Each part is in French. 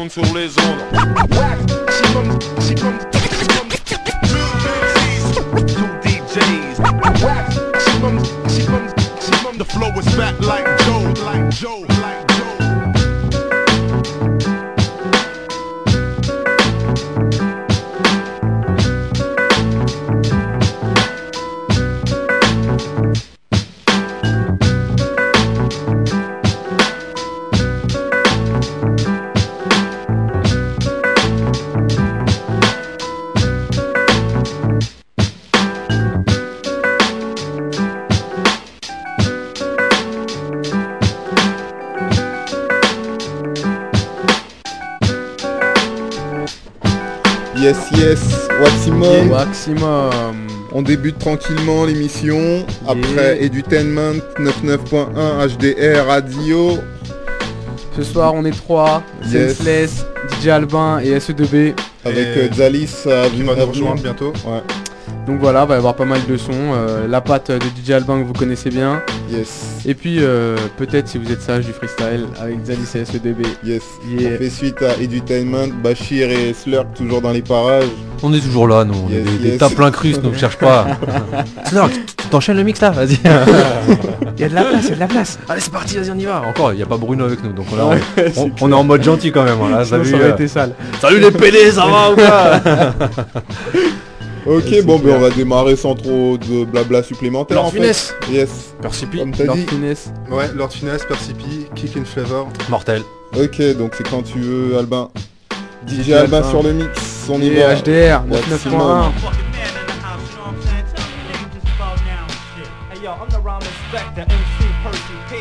tune sur les ondes. Two DJs. The flow is back like Joe. Yes, Waximum. Maximum. On débute tranquillement l'émission. Après Edutainment 99.1 HDR Radio. Ce soir on est 3, Senseless, DJ Albin et SE2B. Avec Zalis qui va nous rejoindre bientôt. Ouais. Donc voilà, va y avoir pas mal de sons. La patte de DJ Albin que vous connaissez bien. Yes. Et puis peut-être si vous êtes sage du freestyle avec Zalis et SE2B. Yes. On fait suite à Edutainment, Bachir et Slurk toujours dans les parages. On est toujours là, nous. On est des tas plein crus, nous ne cherche pas. Slurk, t'enchaînes le mix là, vas-y. Il y a de la place, Allez, c'est parti, vas-y, on y va. Encore, il n'y a pas Bruno avec nous, donc on est en mode gentil quand même. Là, ça aurait été sale. Salut les PD, ça va ou quoi? Ok, bon, ben on va démarrer sans trop de blabla supplémentaire. Lord Finesse. Yes. Percipi. Comme t'as Lord dit. Finesse. Ouais, Lord Finesse, Percipi, Kick in Flavor. Mortel. Ok, donc c'est quand tu veux, Albin. DJ Albin sur le mix, on y Et va. HDR 99.1. Yo, I'm the rhyme inspector, MC Percy P.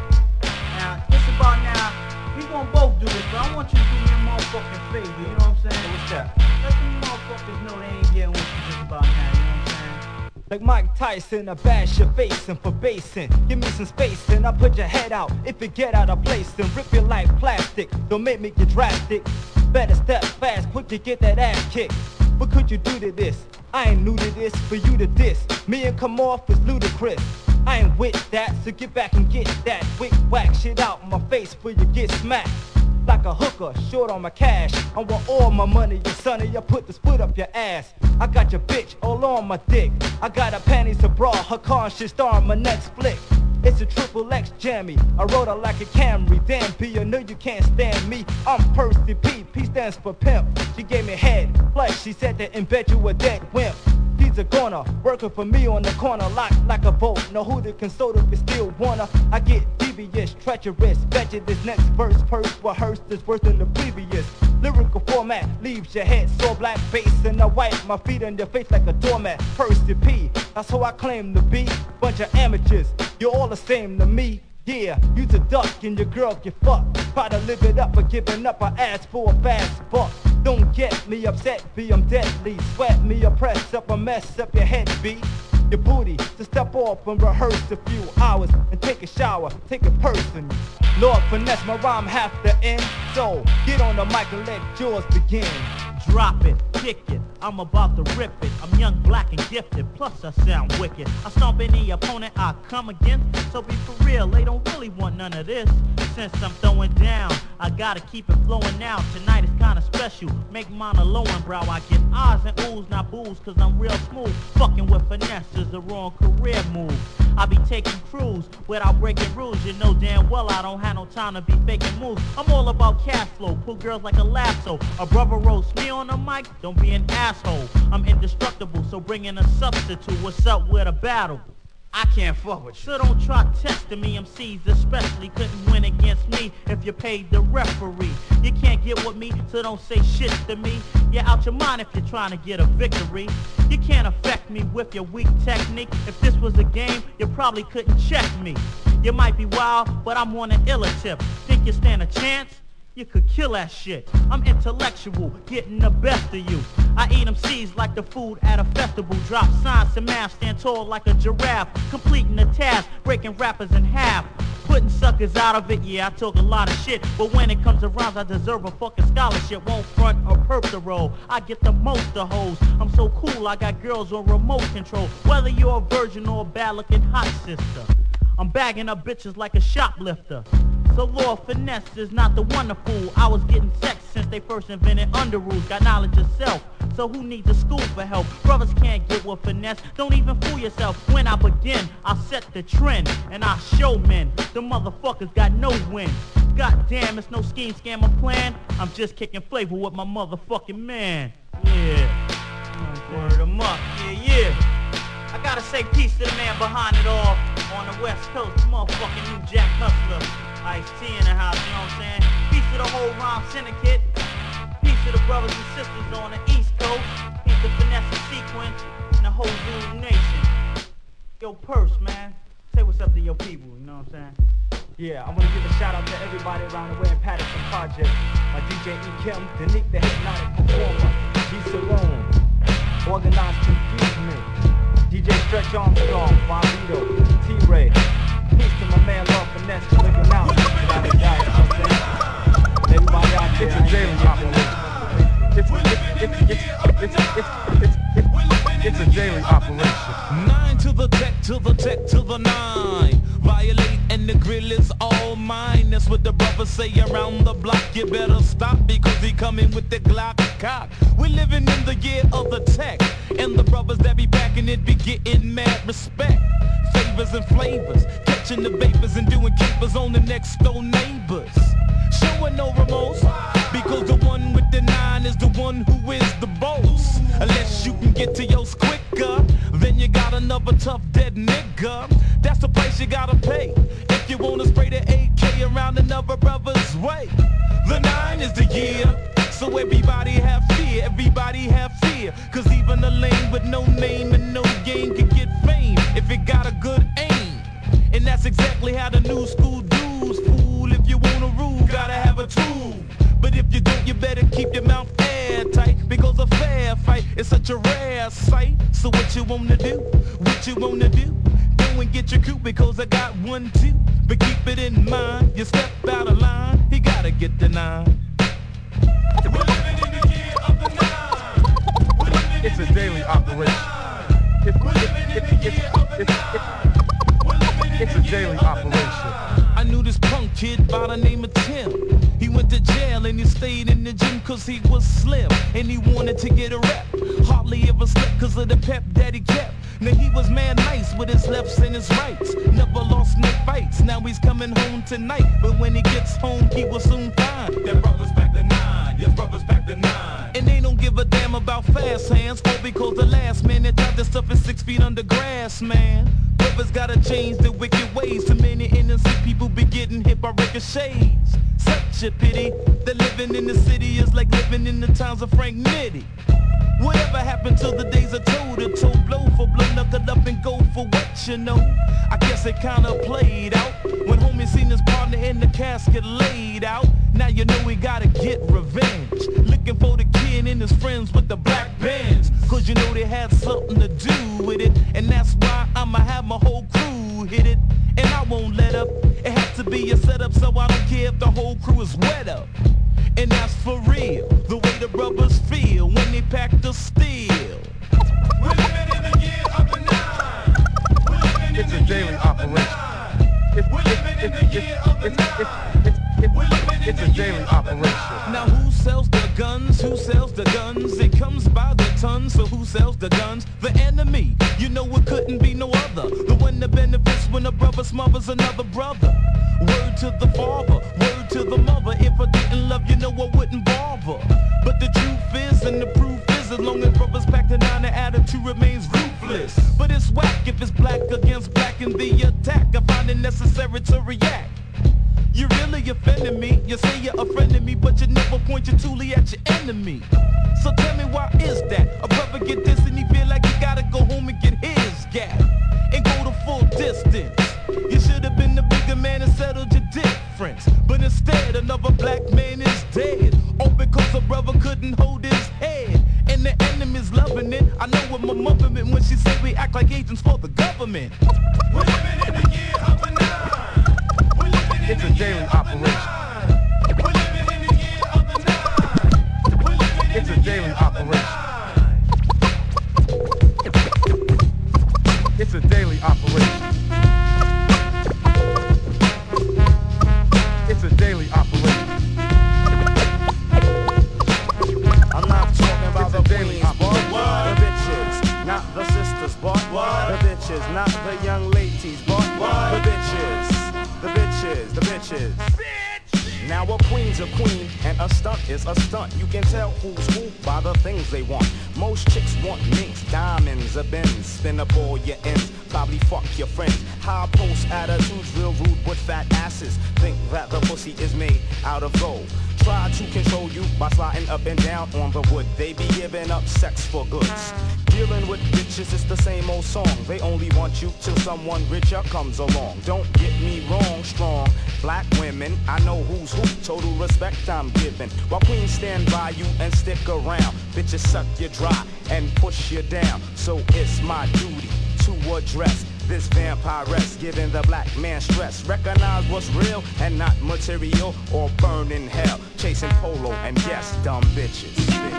Now, just about now, we gon' both do this, but I want you to do me a motherfucking favor, you know what I'm saying? What's that? Let them motherfuckers know they ain't getting what you just about now, you know what I'm saying? Like Mike Tyson, I bash your face and for basing. Give me some space and I'll put your head out. If you get out of place, then rip you like plastic. Don't make me get drastic. Better step fast, quick to get that ass kicked. What could you do to this? I ain't new to this, for you to diss. Me and come off is ludicrous. I ain't with that, so get back and get that. Wick whack shit out my face before you get smacked. Like a hooker, short on my cash. I want all my money, you sonny, you put the split up your ass. I got your bitch all on my dick. I got her panties to bra, her car should star in my next flick. It's a triple X jammy. I rode her like a Camry. Damn B, I know you can't stand me. I'm Percy P. P stands for pimp. She gave me head. Plus she said to embed you a dead wimp. He's a goner, working for me on the corner, locked like a bolt. No who to console if you still wanna. I get devious, treacherous. Bet you this next verse rehearsed is worse than the previous. Lyrical format leaves your head sore, black face, and I wipe my feet on your face like a doormat. Percy P, that's who I claim to be. Bunch of amateurs, you're all the same to me. Yeah, you's a duck and your girl get fucked. Try to live it up, but giving up, I ask for a fast buck. Don't get me upset, B, I'm deadly. Sweat me, or press up, or mess up your head, B. Your booty, to step off and rehearse a few hours and take a shower, take it personal. Lord Finesse, my rhyme have to end. So, get on the mic and let yours begin. Drop it, kick it, I'm about to rip it. I'm young, black, and gifted, plus I sound wicked. I stomp any opponent I come against. So be for real, they don't really want none of this. Since I'm throwing down, I gotta keep it flowing now. Tonight is kinda special, make mine a low and brow. I get eyes and oohs, not boos, cause I'm real smooth. Fucking with finesse is the wrong career move. I be taking crews without breaking rules. You know damn well I don't have no time to be faking moves. I'm all about cash flow, pull girls like a lasso. A brother roast me on the mic, don't be an asshole. I'm indestructible, so bring in a substitute. What's up with a battle? I can't fuck with you. So don't try testing me, MCs especially couldn't win against me if you paid the referee. You can't get with me, so don't say shit to me. You're out your mind if you're trying to get a victory. You can't affect me with your weak technique. If this was a game, you probably couldn't check me. You might be wild, but I'm on an iller tip. Think you stand a chance? You could kill that shit. I'm intellectual, getting the best of you. I eat them seeds like the food at a festival. Drop signs to math, stand tall like a giraffe. Completing the task, breaking rappers in half. Putting suckers out of it, yeah, I talk a lot of shit. But when it comes to rhymes, I deserve a fucking scholarship. Won't front or perp the role. I get the most of hoes. I'm so cool, I got girls on remote control. Whether you're a virgin or a bad looking hot sister. I'm bagging up bitches like a shoplifter. So Lord Finesse is not the one to fool. I was getting sex they first invented under rules, got knowledge of self. So who needs a school for help? Brothers can't get with finesse. Don't even fool yourself. When I begin, I set the trend. And I show men, the motherfuckers got no win. God damn, it's no scheme, scam, or plan. I'm just kicking flavor with my motherfucking man. Yeah. Word 'em up. Yeah. I gotta say peace to the man behind it all. On the West Coast, motherfucking New Jack Hustler. Ice-T in the house, you know what I'm saying? Peace to the whole rhyme syndicate. Peace to the brothers and sisters on the East Coast. Peace to Finesse and Sequence and the whole Zulu Nation. Yo, Purse, man. Say what's up to your people, you know what I'm saying? Yeah, I want to give a shout out to everybody around the way in Patterson Project. My DJ E. Kim, Danique the Hypnotic Performer, G. Cerrone, Organized Confusement, DJ Stretch Armstrong, Bonito, T-Ray. Peace to my man Lord Finesse for looking out. Without a doubt, you know what I'm saying? Everybody out there, it's a daily operation. It's a daily operation. 9 to the tech, to the tech, to the 9. Violate and the grill is all mine. That's what the brothers say around the block. You better stop because he coming with the Glock cock. We're living in the year of the tech, and the brothers that be packing it be getting mad respect. Favors and flavors, catching the vapors and doing capers on the next door neighbors. Showing no remorse, because the one with the 9 is the one who is the boss. Unless you can get to yours quicker, then you got another tough dead nigga. That's the price you gotta pay if you wanna spray the AK around another brother's way. The 9 is the year, so everybody have fear, everybody have fear. Cause even a lame with no name and no game can get fame if it got a good aim. And that's exactly how the new school do's, fool. If you wanna rule, gotta have a tool. But if you don't, you better keep your mouth airtight, because a fair fight is such a rare sight. So what you wanna do? What you wanna do? Go and get your coup, because I got 1, 2. But keep it in mind, you step out of line, you gotta get the 9. We're living in the year of the 9. It's a daily operation. It's a daily operation. I knew this punk kid by the name of Tim. He went to jail and he stayed in the gym cause he was slim and he wanted to get a rep. Hardly ever slept cause of the pep that he kept. Now he was mad nice with his lefts and his rights. Never lost no fights, now he's coming home tonight. But when he gets home he will soon find that brother's back to 9, yes brother's back to 9. And they don't give a damn about fast hands, all because the last man that tried this stuff is 6 feet under grass, man. Brothers gotta change their wicked ways. Too many innocent people be getting hit by ricochets. Such a pity that living in the city is like living in the times of Frank Nitty. Whatever happened to the days of toe to toe, blow for blow, knuckle up and go for what you know. I guess it kinda played out when homie seen his partner in the casket laid out. Now you know we gotta get revenge. Looking for the kid and his friends with the black bands, cause you know they had something to do with it. And that's why I'ma have my whole crew hit it. And I won't let up, it has to be a setup, so I don't care if the whole crew is wet up. And that's for real, the way the brothers feel when they pack the steel. We're living in the year of the 9. It's a daily operation. It's a daily operation. Now who sells the guns? Who sells the guns? It comes by the tons, so who sells the guns? The enemy. You know it couldn't be no other. The one that benefits when a brother smothers another brother. Word to the father, word to the mother. If I didn't love you, no I wouldn't bother. But the truth is, and the proof is, as long as brothers pack the 9, the attitude remains ruthless. But it's whack if it's black against black in the attack. I find it necessary to react. You really offended me. You say you're a friend of me, but you never point your toolie at your enemy. So tell me why is that? A brother get this and he feel like he gotta go home and get his gap and go the full distance. You should have been the bigger man and settled your difference. But instead another black man is dead. All because a brother couldn't hold his head. And the enemy's loving it. I know what my mother meant when she said we act like agents for the government. We're living in the year of the 9. It's a daily operation. We're living in the year of the 9. It's a daily operation. It's a daily operation. It's a daily operation. a queen and a stunt is a stunt. You can tell who's who by the things they want. Most chicks want minks, diamonds, or bins. Spin up all your ends, probably fuck your friends. High post attitudes, real rude with fat asses. Think that the pussy is made out of gold. Try to control you by sliding up and down on the wood. They be giving up sex for goods. Dealing with bitches is the same old song. They only want you till someone richer comes along. Don't get me wrong, strong black women, I know who's who. Total respect I'm giving. While queens stand by you and stick around, bitches suck you dry and push you down. So it's my duty to address this vampiress, giving the black man stress. Recognize what's real and not material, or burn in hell, chasing polo and yes, dumb bitches.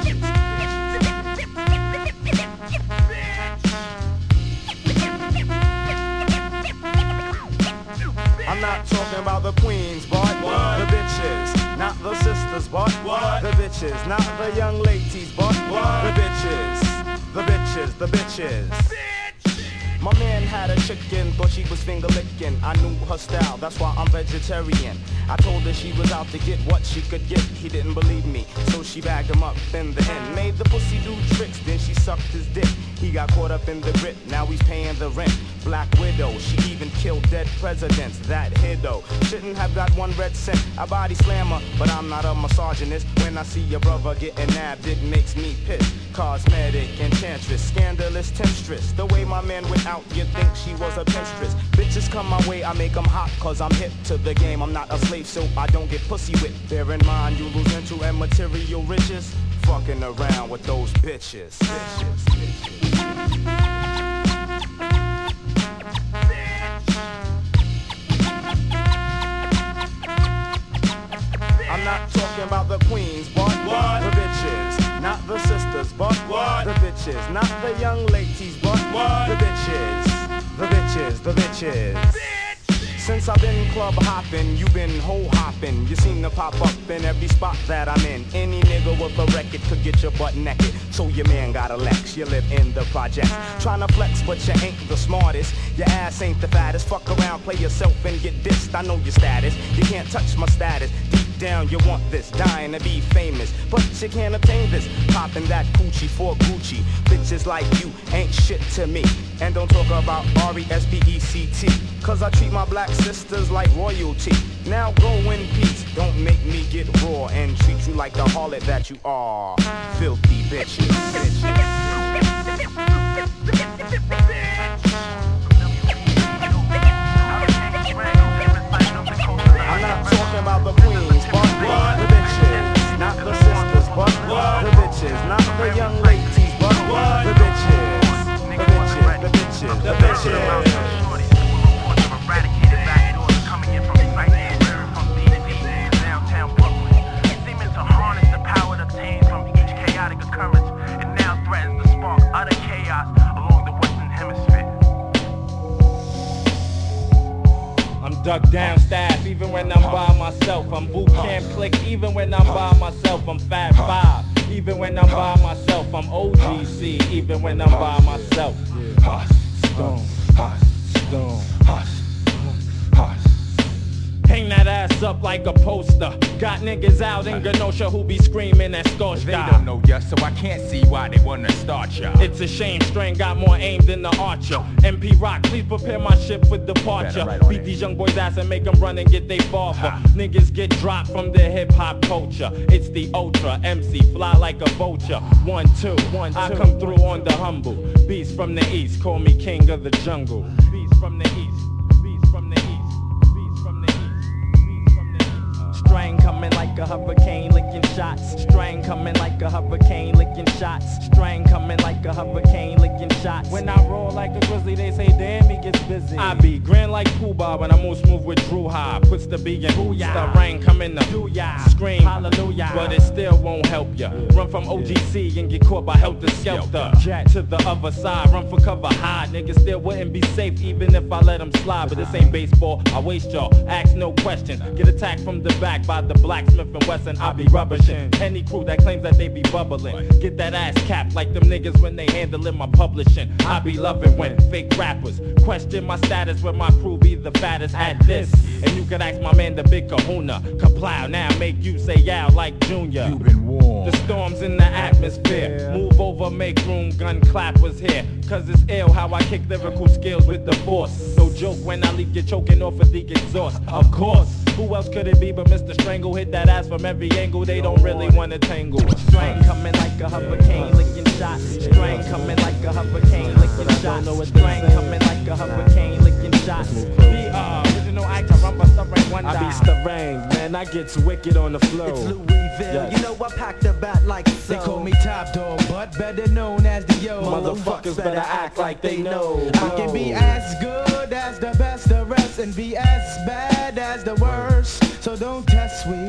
I'm not talking about the queens, but what? The bitches, not the sisters, but what? The bitches, not the young ladies, but what? The bitches, the bitches, the bitches. My man had a chicken, thought she was finger licking. I knew her style, that's why I'm vegetarian. I told her she was out to get what she could get. He didn't believe me, so she bagged him up in the end. Made the pussy do tricks, then she sucked his dick. He got caught up in the grip, now he's paying the rent. Black widow, she even killed dead presidents. That hiddo shouldn't have got one red cent. I body slammer, but I'm not a misogynist. When I see your brother getting nabbed, it makes me pissed. Cosmetic enchantress, scandalous temptress. The way my man went out, you'd think she was a pinstress. Bitches come my way, I make them hot, cause I'm hip to the game. I'm not a slave, so I don't get pussy whipped. Bear in mind, you lose into and material riches. Fucking around with those bitches. I'm not talking about the queens, but what? The bitches, not the sisters, but what? The bitches, not the young ladies, but what? The bitches, the bitches, the bitches. Since I've been club hopping, you been hoe hopping. You seem to pop up in every spot that I'm in. Any nigga with a record could get your butt naked. So your man got a Lex, you live in the project. Tryna flex, but you ain't the smartest. Your ass ain't the fattest. Fuck around, play yourself and get dissed. I know your status, you can't touch my status. Deep down you want this, dying to be famous, but you can't obtain this. Popping that coochie for Gucci. Bitches like you ain't shit to me. And don't talk about R-E-S-P-E-C-T, cause I treat my black sisters like royalty. Now go in peace, don't make me get raw and treat you like the harlot that you are. Filthy bitches. I'm not talking about the queens, but what? The bitches, not the sisters, but what? The bitches, not the young ladies, but what? The bitches, the bitches, the bitches, the bitches. Duck down staff, even when I'm by myself. I'm boot camp click, even when I'm by myself. I'm Fat Five, even when I'm by myself. I'm OGC, even when I'm by myself. Stone, stone. Hang that ass up like a poster. Got niggas out in Genosha who be screaming that Scorch They don't know ya, so I can't see why they wanna start ya. It's a shame Strain got more aim than the Archer. MP Rock, please prepare my ship for departure. Beat these young boys' ass and make them run and get they father. Niggas get dropped from the hip-hop culture. It's the Ultra MC, fly like a vulture. 1, 2, I come through on the humble. Beast from the east, call me king of the jungle. Beast from the east. Strain coming like a hurricane, licking shots. Strain coming like a hurricane, licking shots. Strain coming like a hurricane, licking shots. When I roll like a grizzly, they say, damn, he gets busy. I be grand like Pooh Bah when I move smooth with Drew High. Puts the B in booyah. The rain coming to scream, hallelujah, but it still won't help ya. Run from OGC and get caught by Helter Skelter. Jack to the other side, run for cover high. Niggas still wouldn't be safe even if I let them slide. But this ain't baseball, I waste y'all. Ask no questions, get attacked from the back. backed by the Blacksmith and Wesson, I be rubbishing any crew that claims that they be bubbling. Get that ass capped like them niggas when they handling my publishing. I be loving when fake rappers question my status when my crew be the fattest at this. And you can ask my man the Big Kahuna, Kaplow now make you say yow like Junior. You been warned. The storms in the atmosphere. Move over, make room, gun clap was here. Cause it's ill how I kick lyrical skills with the force. No joke when I leave you choking off of the exhaust. Of course, who else could it be but Mr. Strangle? Hit that ass from every angle, they don't really wanna tangle. Strain coming like a hurricane, licking shots. Strain coming like a hurricane, licking shots. Strain coming like a hurricane, licking shots. The original actor, I'm a stubborn one. I be stubborn, man, I get wicked on the floor. It's Louisville, you know I pack the bat like so. They call me Top Dog, but better known as the Yo. Motherfuckers better act like they know. I can be as good as the best the rest and be as bad as the worst. So don't test me.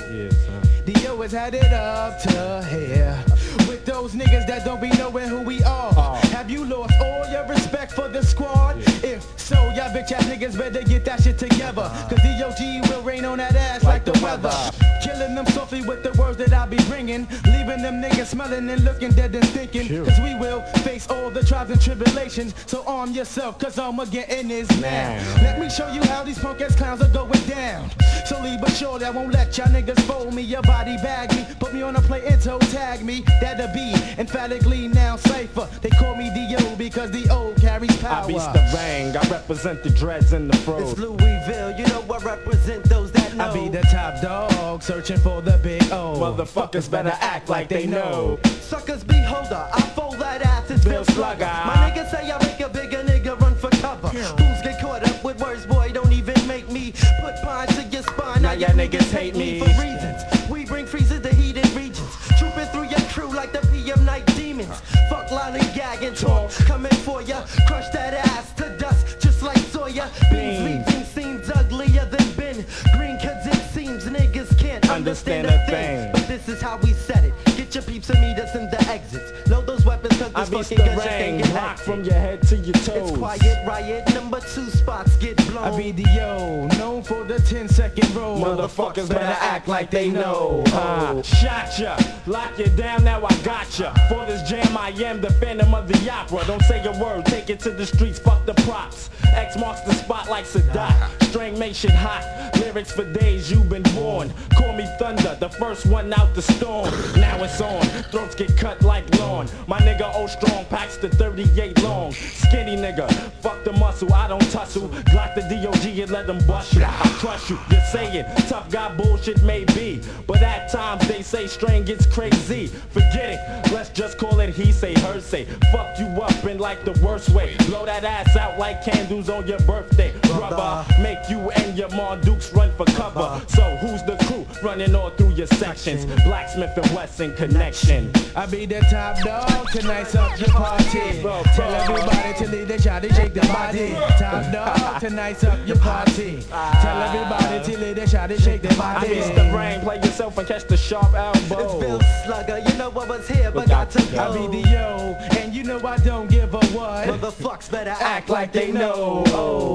The Yo has had it up to here with those niggas that don't be knowing who we are. Have you lost all your respect for the squad? If so, y'all bitch ass niggas better get that shit together. Cause the OG will rain on that ass like the weather. Killing them softly with the words that I be bringing, leaving them niggas smelling and looking dead and thinking. Cause we will face all the trials and tribulations. So arm yourself, cause I'ma get in this now. Let me show you how these punk ass clowns are going down. Slowly but surely I won't let y'all niggas fold me. Your body bag me, put me on a plate and toe tag me. That'll be emphatically now safer. They call me D.O. because the O carries power. I be Stavanger, I represent the dreads in the fro. It's Louisville, you know I represent those that know. I be the top dog, searching for the big O. Motherfuckers better act like they know. Suckers beholder, I fold that ass, it's Bill Slugger. My niggas say I make a bigger nigga run for cover. Fools get caught up with words, boy, don't even make me put pines to your spine. Now y'all niggas hate me for reasons. We bring freezes to heated regions, trooping through your crew like the PM night demons. Fuck line and gag and talk, coming for ya, crush that ass to dust just like Sawyer. Beans weeping seems uglier than Ben Green, cause it seems niggas can't understand a thing. But this is how we set it. Get your peeps and meet us in the exits. Load those weapons cause this fucking gun shit can't get rock from your head to your toes. It's quiet riot, number 2 spots get blown. I be the Yo, known for the 10-second roll. Motherfuckers better act like they know. Shot ya, lock you down, now I got ya. For this jam I am the Phantom of the Opera. Don't say a word, take it to the streets, fuck the props. X marks the spot like Sadat. String make shit hot, lyrics for days you've been born. Call me Thunder, the first one out the storm. Now it's on, throats get cut like lawn. My nigga O Strong packs the 38 long. Skinny nigga, fuck the muscle, I don't tussle. Glock the DOG and let them bust you. I crush you, you're saying tough guy bullshit may be, but at times they say strain gets crazy. Forget it, let's just call it he say, her say. Fuck you up in like the worst way. Blow that ass out like candles on your birthday. Rubber, make you and your Mardukes run for cover. So who's the crew running all through your sections? Blacksmith and Wesson connection. I be the top dog to nice up your party. Tell everybody to leave the shot and shake the body. Top dog to nice up your party. Tell everybody to leave the shot and shake the body. I miss the rain, play yourself and catch the sharp elbow. It's Bill Slugger, you know I was here but got to go. I be the Yo, and you know I don't give a what. Motherfucks better act like they know.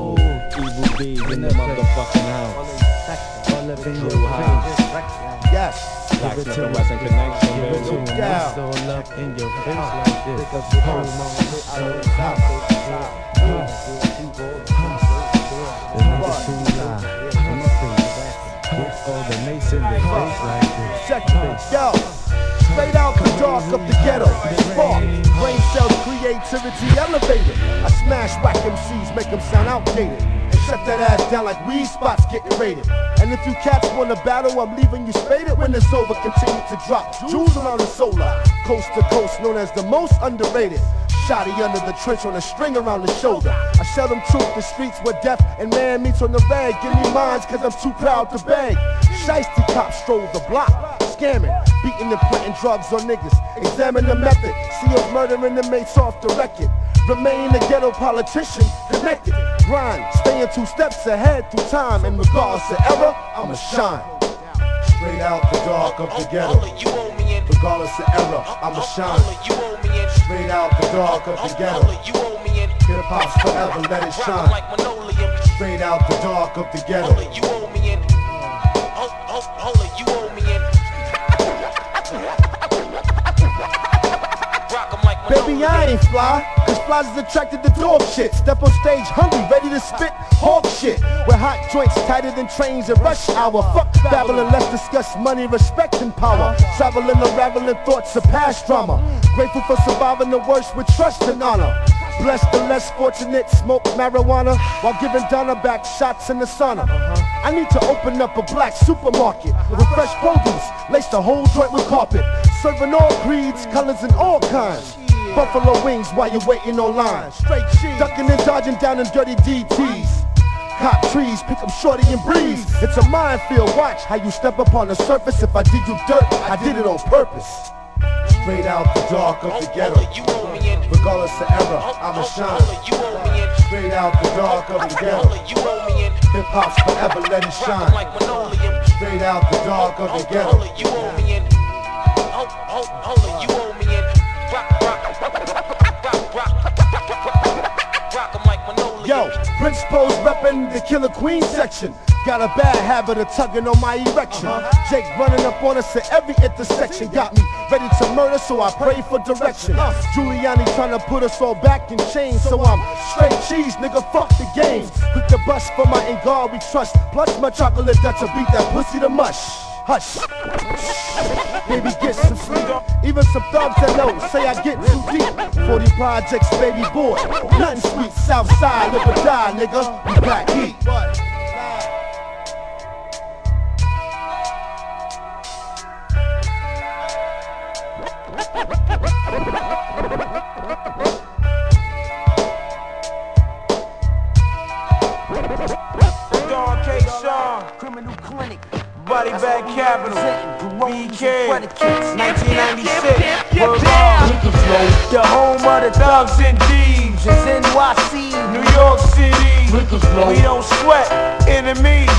Evil B's in the motherfucking house. All up in your face. Yes. Blacksmith and Wesson connection, baby. Yeah. All up in your face like this. All the mace in their face like this. Check this, yo. Straight out the dark of the ghetto. Spark, brain cells, creativity elevated. I smash whack MCs, make them sound outdated. And shut that ass down like weed spots getting raided. And if you cats wanna battle, I'm leaving you spaded when it's over. Continue to drop jewels around the solar. Coast to coast, known as the most underrated. Shotty under the trench on a string around the shoulder. I show them truth, the streets where death and man meets on the rag. Give me mines cause I'm too proud to beg. Shiesty cops stroll the block, scamming, beating and planting drugs on niggas. Examine the method, see us murdering the mates off the record. Remain a ghetto politician, connected. Grind, staying 2 steps ahead through time. And regardless of error, I'ma shine. Straight out the dark of the ghetto. Regardless of error, I'ma shine. Straight out the dark of the ghetto. Hip hop's forever, let it shine. Straight out the dark of the ghetto. Baby, I ain't fly, cause flies is attracted to dog shit. Step on stage hungry, ready to spit hawk shit. With hot joints tighter than trains at rush hour. Fuck babbling, let's discuss money, respect, and power. Traveling, unraveling thoughts of past drama. Grateful for surviving the worst with trust and honor. Blessed the less fortunate, smoke marijuana while giving Donna back shots in the sauna. I need to open up a black supermarket with fresh produce, lace the whole joint with carpet. Serving all creeds, colors, and all kinds. Buffalo wings while you're waiting on line. Straight cheese. Ducking and dodging down in dirty DTs. Cop trees, pick up shorty and breeze. It's a minefield, watch how you step up on the surface. If I dig you dirt, I did it on purpose. Straight out the dark of the ghetto. Regardless of error, I'ma shine. Straight out the dark of the ghetto. Hip hop's forever, let it shine. Straight out the dark of the ghetto. Yo, Prince Pose reppin' the Killer Queen section. Got a bad habit of tugging on my erection. Jake running up on us at every intersection. Got me ready to murder, so I pray for direction. Giuliani trying to put us all back in chains, so I'm straight cheese, nigga, fuck the game. Quick to bust for my in God we trust. Plus my chocolate nuts to beat that pussy to mush. Hush. Baby, get some sleep. Even some thugs that know say I get too deep. 40 projects, baby boy. Nothing sweet. Southside, live or die, nigga. We back heat. Don K. Shaw, Criminal Clinic, Body Bag Capital, BK, 1996, the home of the thugs and thieves, it's NYC, New York City, we don't sweat, enemies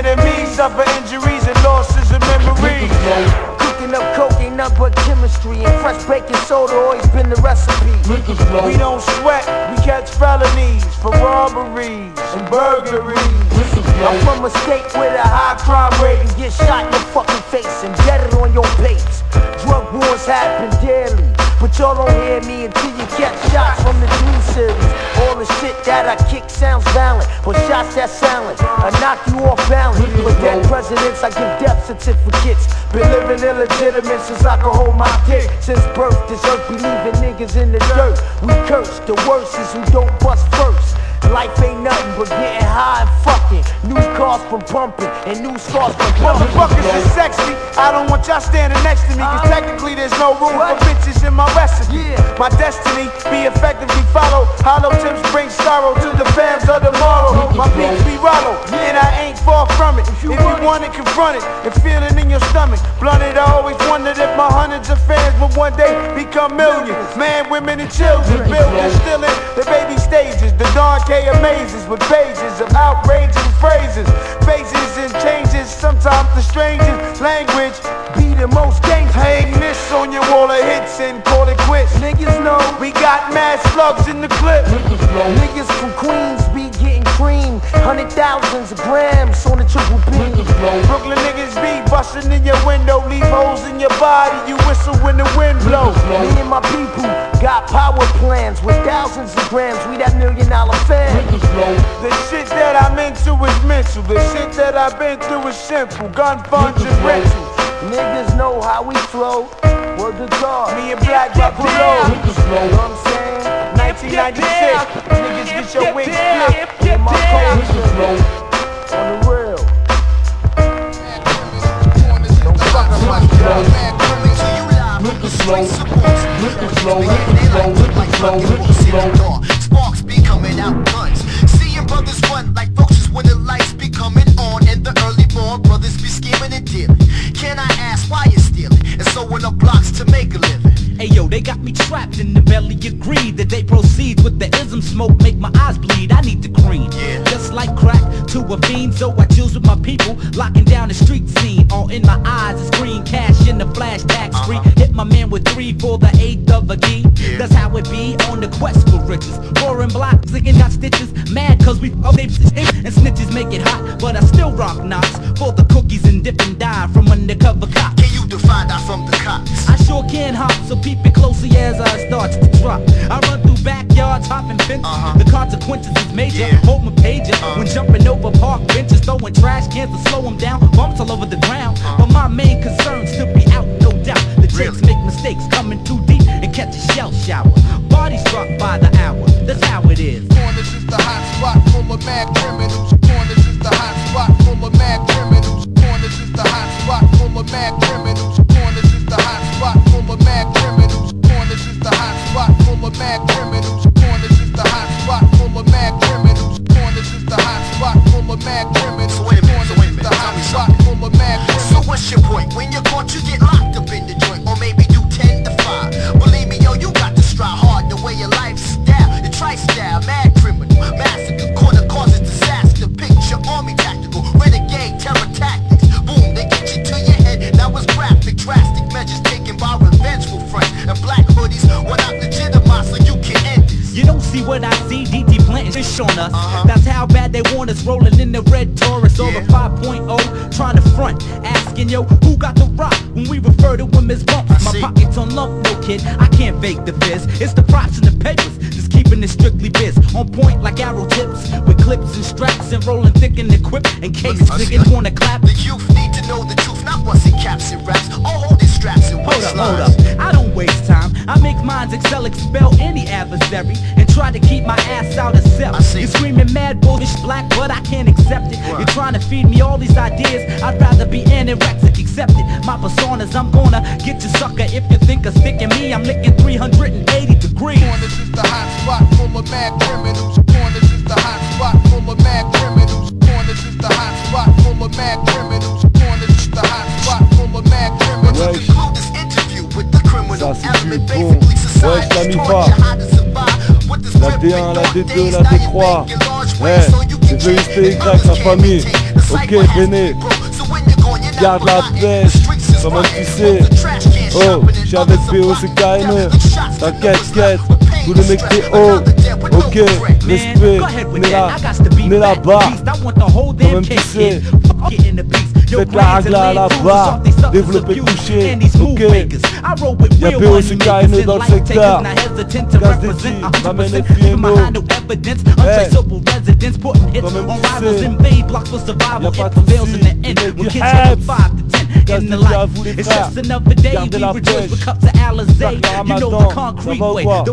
suffer injuries and losses of memories. Cooking up coke ain't nothing but chemistry, and fresh baking soda always been the recipe. We don't sweat, we catch felonies for robberies and burglaries. I'm from a state with a high crime rate, and get shot in the fucking face and get it on your plates. Drug wars happen daily, but y'all don't hear me until you get shots from the 3 series. All the shit that I kick sounds valid, but shots that silent, I knock you off balance. For dead presidents, I give death certificates. Been living illegitimate since I could hold my dick. Since birth, this earth be leaving niggas in the dirt. We curse, the worst is who don't bust first. Life ain't nothing but getting high and fucking. New cars from pumping and new scars from pumping. Motherfuckers is sexy, I don't want y'all standing next to me, cause technically there's no room for bitches in my recipe. My destiny be effectively followed. Hollow tips bring sorrow to the fams of tomorrow. My beats be rollo, and I ain't far from it. If you want it, confront it and feel it in your stomach. Blunted, I always wondered if my hundreds of fans would one day become millions. Man, women, and children, billions still in the baby stages. The Don K amazes with pages of outrageous phrases, faces and changes. Sometimes the strangest language be the most dangerous. Hang this on your wall of hits and call it quits. Niggas know we got mad slugs in the clip. Niggas from Queens be getting cream, 100,000s of grams on the triple B. Brooklyn niggas be busting in your window, leave holes in your body. You whistle when the wind blows. Me and my people got power plans with thousands of grams. We that $1 million fan. The shit that I'm into is mental. The shit that I've been through is simple. Gun funds and rentals. Niggas know how we flow. Word to God. Me and Black Rock below. You know what I'm saying? 1996. Niggas get your wings split. In my culture. On the real. Don't fuck with my job. Sparks be coming out guns. Seeing brothers run like roaches when the lights be coming on. And the early born brothers be scheming and dealing. Can I ask why you're stealing? And sewing up blocks to make a living. Hey yo, they got me trapped in the belly of greed. The day proceeds with the ism smoke, make my eyes bleed. I need the cream, just like crack to a fiend. So I choose with my people, locking down the street scene. All in my eyes is green, cash in the flash tax free. Hit my man with 3 for the 8th of a key. That's how it be on the quest for riches. Foreign blocks, again got stitches. Mad cause we they and snitches make it hot. But I still rock knots for the cookies and dip and die from undercover cops. Can you define that from the cops? I sure can hop, so peep it closely as I start to drop. I run through backyards, hopping fences. The consequences is major. Hold my pager when jumping over park benches, throwing trash cans to slow them down. Bumps all over the ground. But my main concern's to be out, no doubt. The chicks make mistakes, coming too deep and catch a shell shower. Body struck by the hour. That's how it is. Corners is the hot spot full of mad criminals. Corners is the hot spot full of mad criminals. Corners is the hot spot full of mad criminals. Corners is the hot spot full of mad criminals. Corners is the hot spot full of mad criminals. Corners is the hot spot full of mad criminals. Corners is the hot spot full of mad criminals. So wait a minute, So what's your point? When you're caught, you get locked up in the joint, or maybe do 10 to 5. Believe me, yo, you got to strive hard the way your lifestyle, your tri-style, mad criminal, massacre, corner causes disaster. Picture army tactical, renegade, terror tactics. Boom, they get you to your head. Now it's graphic, drastic measures taken by revengeful friends. And black hoodies, when I'm legitimized so you can end this. You don't see what I see, DD planting fish on us. That's how bad they want us, rolling in the red Taurus over 5.0, trying to front, asking yo, who got the rock when we refer to them as bumps? My pockets on lump, no kid, I can't fake the fizz. It's the props and the papers, just keeping it strictly biz. On point like arrow tips, with clips and straps and rolling thick in the quip in case niggas wanna clap. The youth need to know the truth, not what's in caps and raps, all holding straps and waistlines. Hold up, I don't waste time. I make minds excel, expel any adversary, and try to keep my ass out of cell. You're screaming mad bullish black, but I can't accept it. You're trying to feed me all these ideas, I'd rather be anorexic, accept it. My personas, I'm gonna get you sucker if you think of sticking me. I'm licking 380 degrees. Corners is the hot spot full of mad criminals. Corners is the hot spot full of mad criminals. Corners is the hot spot full of mad criminals. Corners is the hot spot full of mad criminals. To conclude this interview with the criminal element, bon. basically Ouais, je la mis pas. La D1, la D2, la D3. Ouais, c'est VSTY, la famille. Ok, Béné. Garde la pêche, comme tu sais. Oh, j'suis avec POCKNE. T'inquiète, tous les mecs t'es haut. Ok, respect, on est là-bas. Quand même tu sais. Faites la ragla là-bas, développer, toucher, ok. Y'a POCKNE dans le secteur. Gaz des filles, m'amène les filles et nous. Hey, quand même tu sais. Y'a pas de soucis, les mecs du Habs. Gaz des filles à vous les frères. Gardez la pêche. Faire le ramadan, ça va ou quoi?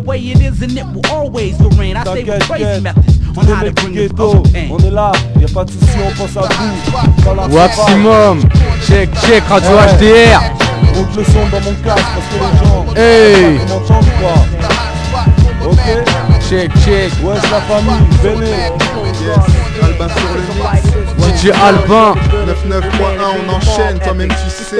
T'inquiète, tous les mecs du ghetto, on est là, y'a pas de soucis, on pense à vous. Maximum, check, Radio HDR. Monte le son dans mon casque parce que les gens hey, m'entendent quoi. Ok, check. Ouais, c'est la famille, venez. Albin sur le mix. DJ Albin 99.1, on enchaîne, toi-même tu sais.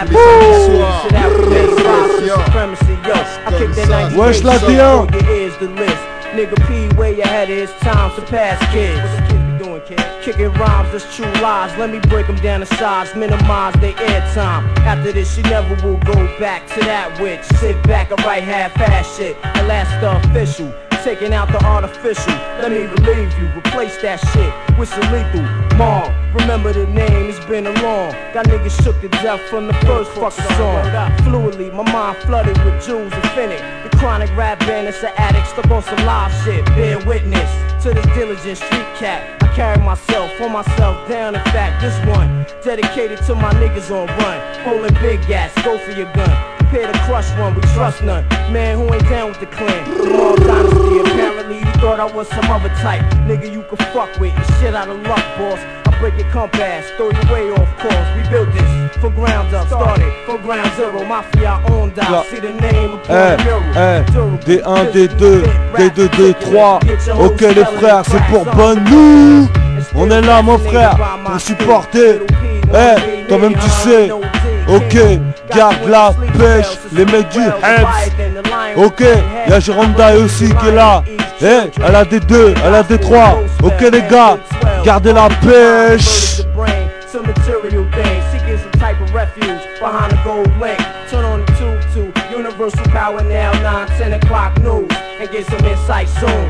Les samedis soirs. Wesh la D1. Nigga P, where your head is, time to pass kids. Kicking rhymes, that's true lies. Let me break them down to size, minimize their airtime. After this, she never will go back to that witch. Sit back and write half-ass shit. At last, the official. Taking out the artificial, let me relieve you. Replace that shit with some lethal. Mom, remember the name, it's been a long. Got niggas shook to death from the first fucking song. Fluidly, my mind flooded with jewels infinite. The chronic rap bandits, an addict stuck on some live shit. Bear witness to this diligent street cat. I carry myself, hold myself down. In fact, this one dedicated to my niggas on run. Holding big gas, go for your gun. Prepare to crush one, we trust none. Man who ain't down with the clan. The Mob Dynasty, apparently you thought I was some other type. Nigga you could fuck with, you shit out of luck, boss. I break your compass, throw you way off course. We built this from ground up, started from ground zero. Mafia on down, see the name upon the mural. D1, D2, D2, D3. Ok les frères, c'est pour bonne nous. On est là mon frère, pour supporter. Eh, toi-même tu sais. Ok, garde la pêche, les mecs du Habs. Ok, y'a Jérôme Day aussi qui est là. Eh, elle a des 2, elle a des 3. Ok les gars, gardez la pêche. Some material things, seeking some type of refuge behind a gold link. Turn on the tube to Universal Power now, 9, 10 o'clock news, and get some insight soon.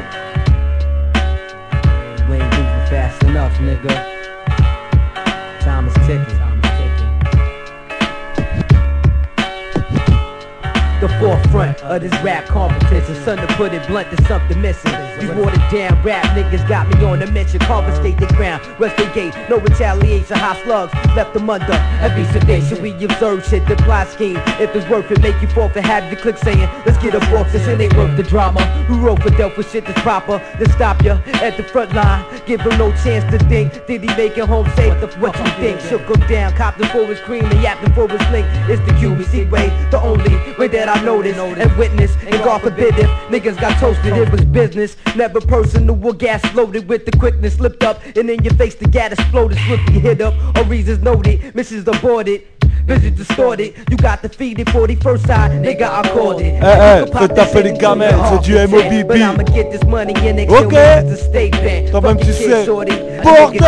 We ain't moving fast enough, nigga. Time is ticking. forefront of this rap competition. Son, to put it blunt, there's something missing. You watered down rap niggas got me on a mission. Confiscate the ground, rest the gate, no retaliation. Hot slugs left them under heavy sedation. We observe shit, the plot scheme. If it's worth it, make you forfeit. Have the click saying, let's get up off this. It ain't worth the drama. Who wrote for dealt with shit that's proper? Then stop ya at the front line. Give him no chance to think. Did he make it home safe? What you think? Shook him down, copped him for his cream and yapped him for his link. It's the QBC way, the only way that I know this and witness. And God forbid if niggas got toasted, it was business. Never personal, gas loaded with the quickness. Slipped up and in your face the gas exploded. Swiftly hit up, all reasons noted. Missions aborted. Vision distorted, you got defeated 41st side, nigga I called it. Faites taper les gamins, c'est du MOBB. Ok, toi-même tu sais. Bordel!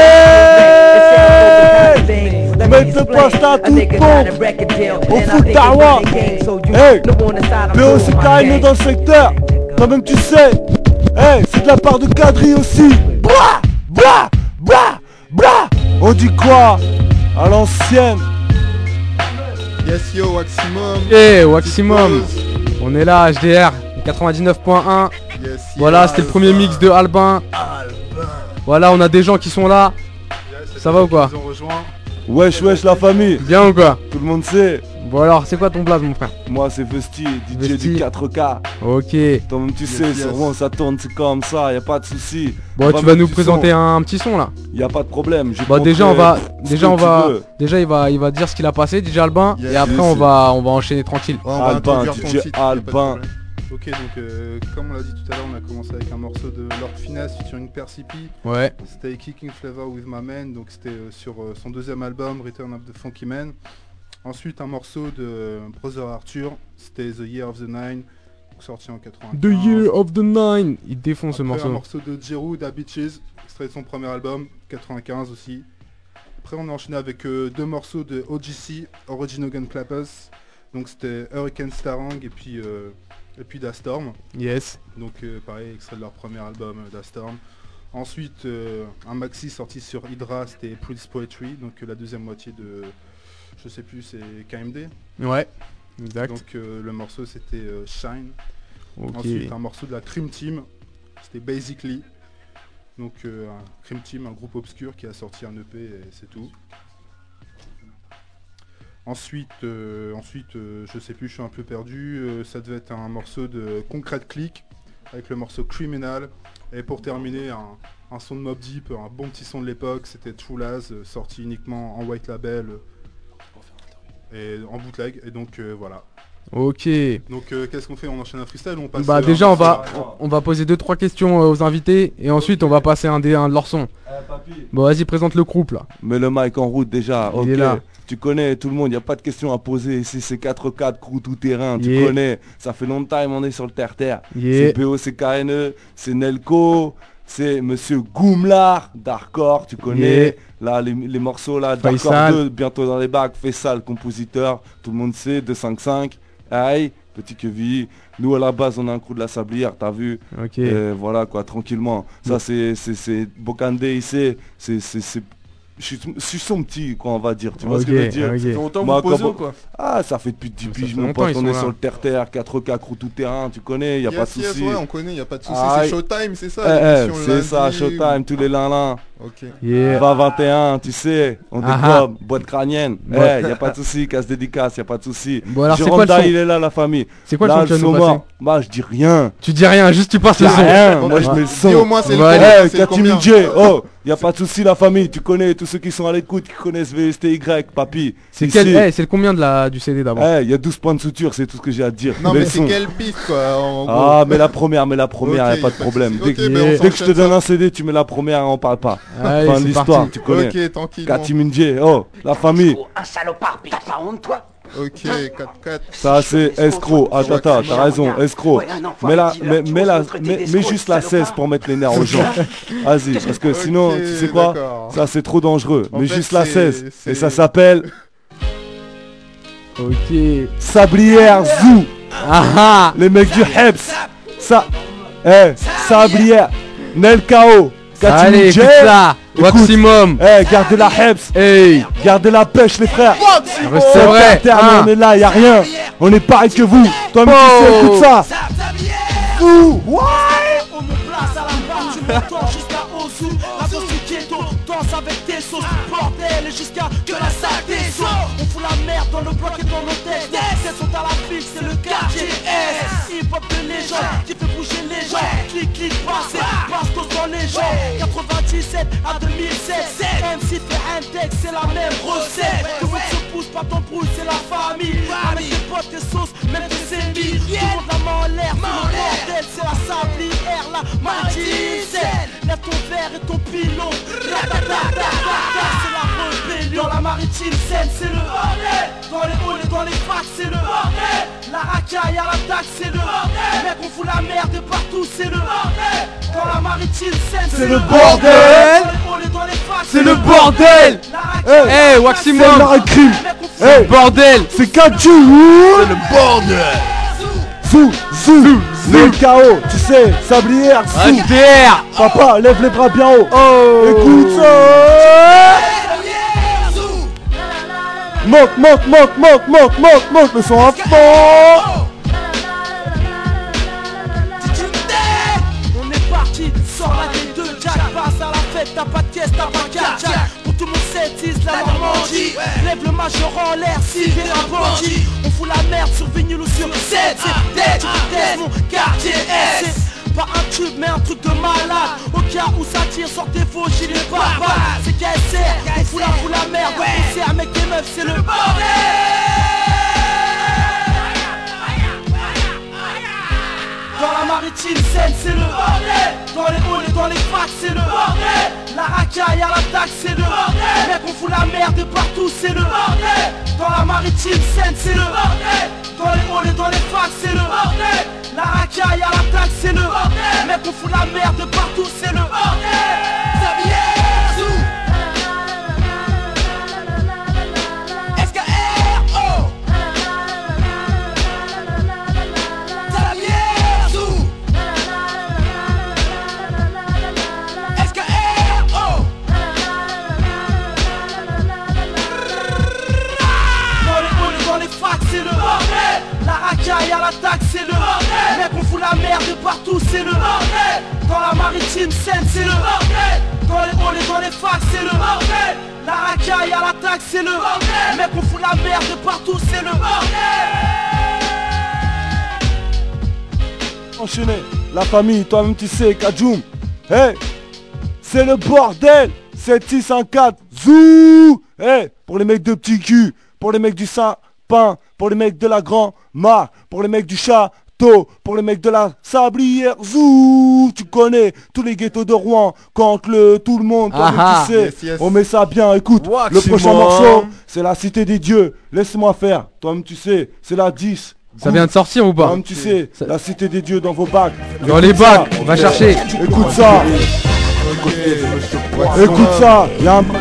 Mais te passe ta toute pompe. Au foot d'Arwa. Hey, BO c'est KNE dans le secteur. Toi-même tu sais. Hey, c'est de la part de Kadri aussi. Blah, blah, blah, blah. On dit quoi? À l'ancienne. Yes yo, Waximum. Eh, Waximum. On est là, HDR 99.1. Yes, voilà, c'était le premier mix de Albin. Voilà, on a des gens qui sont là. Ça va ou quoi? Wesh wesh la famille. Bien ou quoi? Tout le monde sait. Bon alors, c'est quoi ton blaze mon frère? Moi c'est Vesti, DJ du 4K. Ok. Toi-même tu sais, sûrement ça tourne, c'est comme ça, y a pas de souci. Bon, tu vas nous présenter un petit son là. Y a pas de problème. Bah déjà il va dire ce qu'il a passé, DJ Albin, et après on va enchaîner tranquille. Albin, DJ Albin. Ok, donc comme on l'a dit tout à l'heure, on a commencé avec un morceau de Lord Finesse featuring Percy P. Ouais. C'était Kicking Flavor with My Man, donc c'était sur son deuxième album, Return of the Funky Man. Ensuite un morceau de Brother Arthur, c'était The Year of the Nine, sorti en 95. The Year of the Nine, il défonce ce morceau. Un morceau de Jeru, Da Bitches, extrait de son premier album, 95 aussi. Après on a enchaîné avec deux morceaux de OGC, Original Gun Clappers, donc c'était Hurricane Starang et puis Da Storm. Yes. Donc pareil, extrait de leur premier album, Da Storm. Ensuite un maxi sorti sur Hydra, c'était Prince Poetry, donc la deuxième moitié de... Je sais plus, c'est KMD. Ouais, exact. Donc le morceau c'était Shine. Okay. Ensuite un morceau de la Cream Team, c'était Basically. Donc un Cream Team, un groupe obscur qui a sorti un EP et c'est tout. Ensuite, je sais plus, je suis un peu perdu. Ça devait être un morceau de Concrete Click avec le morceau Criminal. Et pour terminer, un son de Mobb Deep, un bon petit son de l'époque, c'était True Laz, sorti uniquement en white label. Et en bootleg, et donc voilà. Ok. Donc qu'est-ce qu'on fait? On enchaîne un freestyle ou on passe? Bah déjà on va poser 2-3 questions aux invités et ensuite on va passer un de leurs sons. Bon vas-y, présente le groupe là. Mets le mic en route déjà. Il est là. Tu connais tout le monde, y a pas de questions à poser ici, c'est 4-4 crew tout terrain, tu connais. Ça fait longtemps on est sur le terre-terre. C'est BO, c'est KNE, c'est Nelco, c'est Monsieur Goumlar, Darkcore, tu connais. Là les morceaux là, Darkcore 2 bientôt dans les bacs, Faisal, compositeur, tout le monde sait, 255, aïe, petit Kevin. Nous à la base on a un crew de la Sablière, t'as vu. Ok. Voilà quoi, tranquillement. Ça c'est Bokande ici, je suis son petit, quoi, on va dire. Tu vois ce que je veux dire? Ça fait longtemps vous posez ou quoi? Ah, ça fait depuis 10 piges, mon pote, on est sur le terre-terre, 4K, crew tout terrain, tu connais, y a pas de soucis. Ouais, on connaît, y a pas de soucis, c'est Showtime, c'est ça? C'est ça, Showtime, tous les lundis. Ok. 20-21, tu sais, on décolle, boîte crânienne. Y a pas de soucis, casse dédicace, y a pas de soucis. Bon alors c'est quoi le son? Il est là, la famille. C'est quoi le son que tu vas nous passer? Bah je dis rien. Tu dis rien, juste tu passes le son. Rien, moi je mets le son. Dis au moins c'est le combien? Oh, y a pas de soucis, la famille, tu connais, tous ceux qui sont à l'écoute, qui connaissent VSTY, papy. C'est c'est le combien du CD d'abord? Y a 12 points de suture, c'est tout ce que j'ai à te dire. Non mais c'est quelle piste quoi en gros? Ah mais la première, y a pas de problème. Dès que je te donne un CD, tu mets la première, on parle pas. Fin de l'histoire, tu connais. Ok, tranquille. Katimindje, oh, la famille. Un salopard, t'as pas honte toi? Ok, 4-4. Ça c'est escroc, t'as raison, escroc. Mets juste la 16 pour mettre les nerfs aux gens. Vas-y, parce que sinon, tu sais quoi? Ça c'est trop dangereux. Mais juste la 16. Et ça s'appelle... Ok. Sablière Zoo. Les mecs du Hebs. Sablière. Nel K.O. Allez, écoute ça. Écoute, Maximum. Gardez la heps. Gardez la pêche les frères. C'est vrai. On est là, y'a rien. On est pareil que vous. Toi même tu sais, écoute ça. On me place à la barre, tu m'entends jusqu'à Ozu. La sauce du ghetto, danse avec tes sauces. Bordel, et jusqu'à que la salle descend. On fout la merde dans le bloc et dans nos têtes. Elles sont à la fixe, c'est le quartier S. Hip-hop de légende, qui fait bouger les gens. Clic, clic, passe, bastos dans les gens. 97 à 2007, MC fait index, c'est la même recette. Tout le monde se pousse, pas ton pouce, c'est la famille. Avec tes potes, tes sauces, même tes ennemis. Tout le monde la main en l'air, tout le bordel, c'est la sablière, la maritime. Lève ton verre et ton pilon. C'est la rébellion. Dans la maritime scène, c'est le bordel. Dans les halls et dans les facs, c'est le bordel. La racaille à l'attaque, c'est le bordel. Mec, on fout la merde de partout, c'est le bordel. Dans la maritime scène, c'est le bordel. Dans les halls et dans les facs, C'est le bordel. Eh, Waximum. C'est l'arrêt crime. C'est le bordel. C'est Kachou. C'est le bordel. Zou, le chaos, tu sais, sablière, Pierre. Papa, lève les bras bien haut. Écoute ça. Monte le son à fond. On est parti, sors la D2, Jack, passe à la fête, t'as pas de caisse, t'as pas de carte, Jack. Pour tout le monde c'est la Normandie. Lève le majeur en l'air, si t'es un bandit. On fout la merde sur vinyle ou sur 7, c'est dead, tu mon quartier S. Pas un tube mais un truc de malade. Au cas où ça tire, sortez vos gilets barbares. C'est KSR, on fout la merde. On sert mec et meufs, c'est le bordel. Dans la maritime scène, c'est le bordel. Dans les halls et dans les facs, c'est le bordel. La racaille à l'attaque, c'est le bordel. Mec, on fout la merde de partout, c'est le bordel. Dans la maritime scène, c'est le bordel. Dans les halls et dans les facs, c'est le bordel. La racaille à l'attaque, c'est le bordel. Mec, on fout la merde de partout, c'est le bordel. À l'attaque, c'est le bordel. Mec, on fout la merde de partout, c'est le bordel. Dans la maritime scène, c'est le bordel. Dans les halls et dans les facs, c'est le bordel. La racaille à l'attaque, c'est le bordel. Mec, on fout la merde de partout, c'est le bordel. Enchaîné, la famille, toi-même tu sais, Kajoum. Hey, c'est le bordel. 7614, zou. Hey, pour les mecs de petit cul, pour les mecs du Saint-Pain, pour les mecs de la Grand-Mare, pour les mecs du Château, pour les mecs de la Sablière, zou. Tu connais tous les ghettos de Rouen, quand tout le monde, toi-même tu sais. Yes. On met ça bien, écoute. Le prochain morceau, c'est la Cité des Dieux. Laisse-moi faire, toi-même tu sais, c'est la 10. Ça vient de sortir ou pas? Toi-même tu sais, la Cité des Dieux dans vos bacs. Dans les bacs, on va chercher. Écoute ça. Écoute ça, y'a un...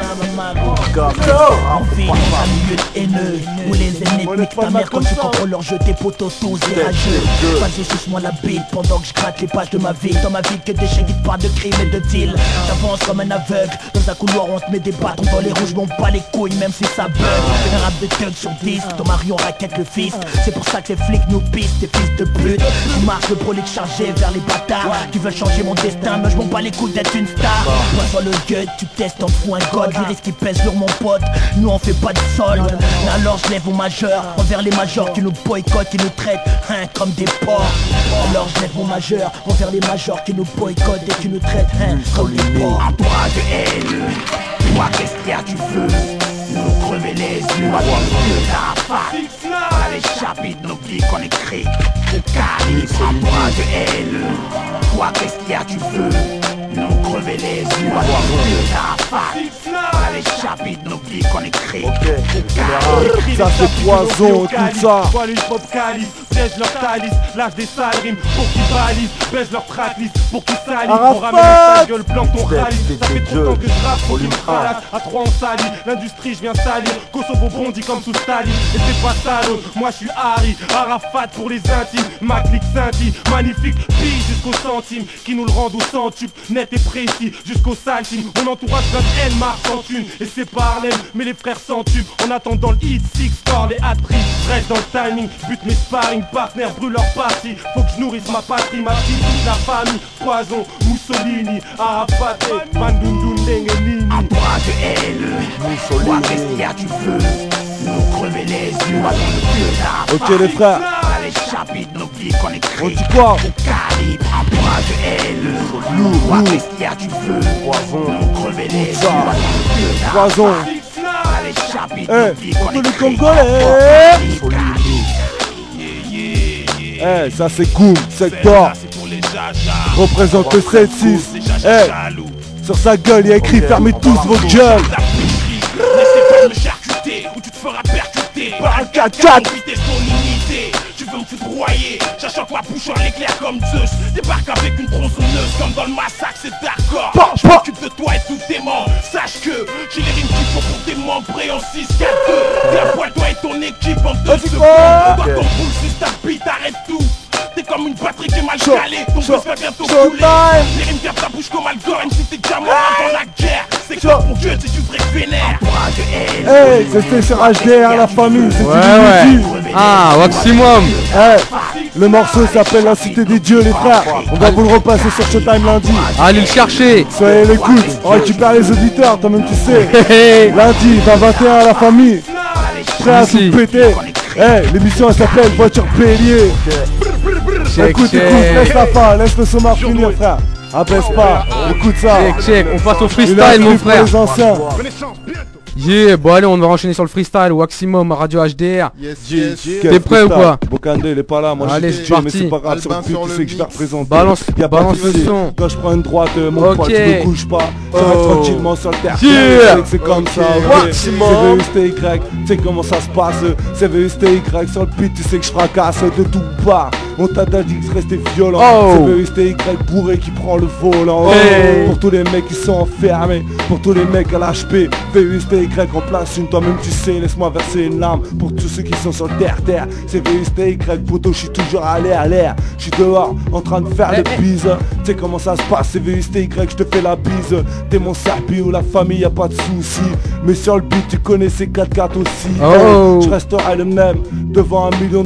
On vit dans un milieu de haineux où les ennemis niquent ta mère quand tu contrôles leur jeu, tes potos tous des rageux. Vas-y, suce-moi la bite pendant que je gratte les pages de ma vie. Dans ma vie que des chiens qui te parlent de crime et de deal. J'avance comme un aveugle, dans un couloir on te met des bâtons dans les rouges, m'en pas les couilles même si ça bug. Un rap de thug sur 10, ton mari on raquette le fist. C'est pour ça que ces flics nous pistent, tes fils de pute. Je marche le brolic chargé vers les bâtards qui veulent changer mon destin, mais je m'en bats les couilles d'être une star. Moi sur le gut, tu testes en fou un god, les risques qui pèsent sur mon pote, nous on fait pas de solde. Alors je lève au majeur, envers les majors qui nous boycottent, qui nous traitent comme des porcs. Alors je lève au majeur, envers les majors qui nous boycottent et qui nous traitent comme des porcs. En toi de haine, toi qu'est-ce qu'il y a tu veux nous crever les yeux, de la face. Dans les chapitres, nos clics on écrit au calibre. En toi de haine, toi qu'est-ce qu'il y a tu veux nous crever les yeux, de la face. Voilà les chapitres, n'oublie qu'on écrit. Ça c'est poison, tout ça. Vois le hip-hop calice, piège leur calice, lâche des sales rimes pour qu'ils balisent, baisse leur tracklist pour qu'ils salissent. On ramène ta gueule, planque ton rallye. Ça fait trop de temps que je rappe pour une phrase. À 3 on salit, l'industrie je viens salir. Kosovo bondit comme sous Staline. Et c'est pas salaud, moi je suis Harry, Arafat pour les intimes. Ma clique scintille, magnifique, pille jusqu'au centime. Qui nous le rendent au centuple, net et précis, jusqu'au saltime. Mon entourage notre haine marche en thune. Et c'est pas Harlem, mais les frères s'entubent. En attendant le hit, six score, les hat-tricks. Reste dans le timing, bute mes sparring partners, brûle leur partie. Faut que je nourrisse ma patrie, ma fille, toute la famille. Poison, Mussolini, Arafat, Bandundu, Nengenini. Un bras de haine, Mussolini. Bestiaire du feu, nous crever les yeux. Ok les frères. Les chapitres, n'oublie qu'on écrit. On dit quoi? Au calibre, un bras de haine. Bestiaire du feu, nous crever les yeux. Poison. Eh, pour tous les Congolais. Eh, ça c'est Goum, secteur. Représente le 7-6. Eh, sur sa gueule, il y a écrit fermez tous vos gueules. N'essaie pas de me charcuter ou tu te feras percuter par un 4x4. Tu veux me foudroyer, sachant que ma bouche en éclair comme Zeus. Débarque avec une tronçonneuse comme dans le massacre, c'est d'accord. Je m'occupe de toi et tous tes membres. Sache que j'ai les rimes qu'il faut pour démembrer en 6-4-2. T'es à poil toi et ton équipe en 2 secondes. On va ton boule si ta bite, arrête tout. T'es comme une batterie qui est mal calée, ton bus va bientôt couler. Les rimes ferment ta bouche comme Al Gore, si t'es déjà mort dans la guerre. C'est quoi mon dieu, c'est du vrai vénère. Hey, c'était sur HDR la famille, c'est du Ah, Waximum. Le morceau s'appelle La Cité des Dieux les frères. On va vous le repasser sur Showtime lundi. Allez le chercher. Soyez l'écoute, on récupère les auditeurs, toi-même tu sais. Lundi, 21 à la famille. Prêt à tout péter. L'émission elle s'appelle Voiture Bélier. Écoute, laisse la fin, laisse le sommaire finir frère. Abaisse pas, écoute ça. Check, on passe au freestyle mon frère. Yeah, bon allez, on va enchaîner sur le freestyle, Waximum, Radio HDR. T'es prêt ou quoi? Bokande il est pas là, moi allez, je suis mais c'est pas grave, sur le pute, tu sais que je vais représenter. Balance le son. Quand je prends une droite, mon poil, tu ne bouges pas. Tu restes tranquillement sur le terre. C'est comme ça, c'est VUSTY, tu sais comment ça se passe. C'est VUSTY, sur le beat, tu sais que je fracasse de tout part. On t'a dit que je restais violent. C'est VUSTY bourré qui prend le volant. Pour tous les mecs qui sont enfermés, pour tous les mecs à l'HP, VUSTY en place une, toi-même tu sais, laisse-moi verser une larme pour tous ceux qui sont sur le terre. C'est VUSTY, poto, je suis toujours à l'air. Je suis dehors en train de faire des bises. Tu sais comment ça se passe, c'est VUSTY, je te fais la bise. T'es mon serpi ou la famille, y'a pas de soucis. Mais sur le beat, tu connais ces 4-4 aussi. Je resterai le même devant $1 million.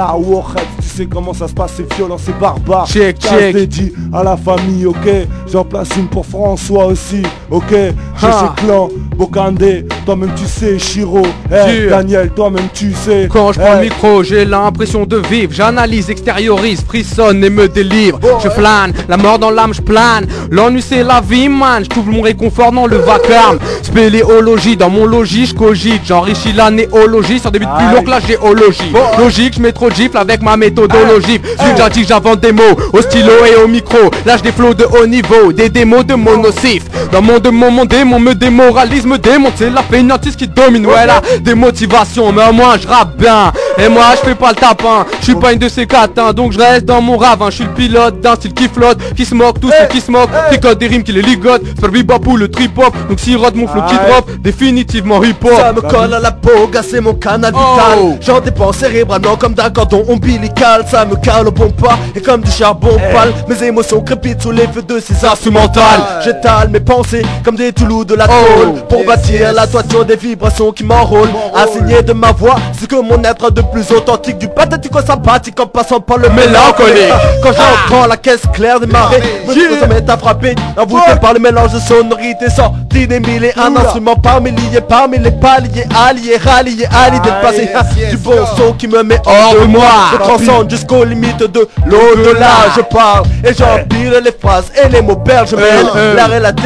Tu sais comment ça se passe, c'est violent, c'est barbare. Check. Dédié à la famille, ok. J'en place une pour François aussi, ok. J'ai chez Clan, Bokande. Toi-même tu sais, Chiro, Daniel, toi-même tu sais. Quand je prends le micro, j'ai l'impression de vivre. J'analyse, extériorise, frissonne et me délivre. Je flâne, la mort dans l'âme, je plane. L'ennui c'est la vie, man. Je trouve mon réconfort dans le vacarme. Spéléologie, dans mon logis, je cogite. J'enrichis la néologie sur des buts plus lourds que la géologie. Logique, je mets trop de gifles avec ma méthodologie. J'ai déjà dit que j'invente des mots au stylo et au micro. Lâche des flots de haut niveau, des démos de monosif. Dans mon démon me démoralise, me démonte. C'est la fainéantise qui domine, ouais là, des motivations. Mais moi je rappe bien, et moi je fais pas le tapin. Je suis pas une de ces catins, donc je reste dans mon ravin. Je suis le pilote d'un style qui flotte, qui se moque, tous ceux qui se moquent, qui codent des rimes, qui les ligotent. C'est le bebop ou le trip-hop, donc s'il rote mon flow qui drop, définitivement hip-hop. Ça me colle à la peau, gasser mon canal vital. J'en dépense cérébralement comme d'un cordon ombilical. Ça me cale au bon pas, et comme du charbon pâle. Mes émotions crépitent sous les feux de ces instrumentales. J'étale mes pensées comme des Toulouse de la tôle, pour bâtir la toiture des vibrations qui m'enrôlent. Assigné de ma voix, c'est que mon être de plus authentique, du pathético-sympathique en passant par le mélancolique. Quand j'entends la caisse claire des marées, me se met à frapper, envoûté par le mélange de sonorités sorties des mille et un instruments parmi les paliers, alliés, ralliés, à l'idée de passer du bon son qui me met hors de moi. Je transcende jusqu'aux limites de l'au-delà. Je parle et j'empile les phrases et les mots perdent, je mêle l'art et la technique du mot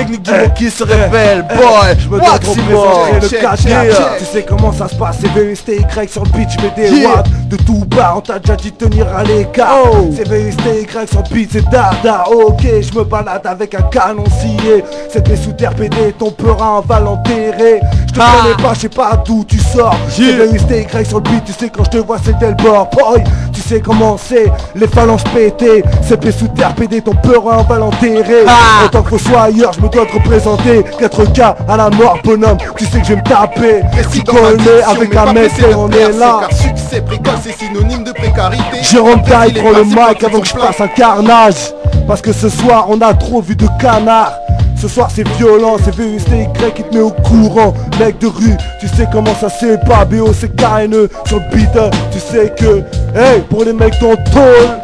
qui se révèle, boy. Je me dois de représenter le 4. Tu sais comment ça se passe, c'est VSTY sur le beat, je mets des watts de tout bas, on t'a déjà dit de tenir à l'écart. C'est VSTY sur le beat, c'est dada, ok, je me balade avec un canon scié. Cette sous terre PD, ton peurin va l'enterrer. Je te connais pas, je sais pas d'où tu sors. C'est VSTY sur le beat, tu sais quand je te vois c'est tel bord. Boy, tu sais comment c'est, les phalanges pétées. CP sous terre PD, ton peurin va l'enterrer. En tant que fossoyeur, je me dois de représenter 4K à la mort, bonhomme. Tu sais que je vais me taper. Tu connais avec un mec et on est là. Car succès précoce c'est synonyme de précarité. Jérôme Taille prend le mic avant que je fasse un carnage. Parce que ce soir on a trop vu de canards. Ce soir c'est violent, c'est VSTY qui te met au courant. Mec de rue, tu sais comment ça c'est pas. BO c'est KNE sur le beat. Tu sais que, hey, pour les mecs dans le tôle.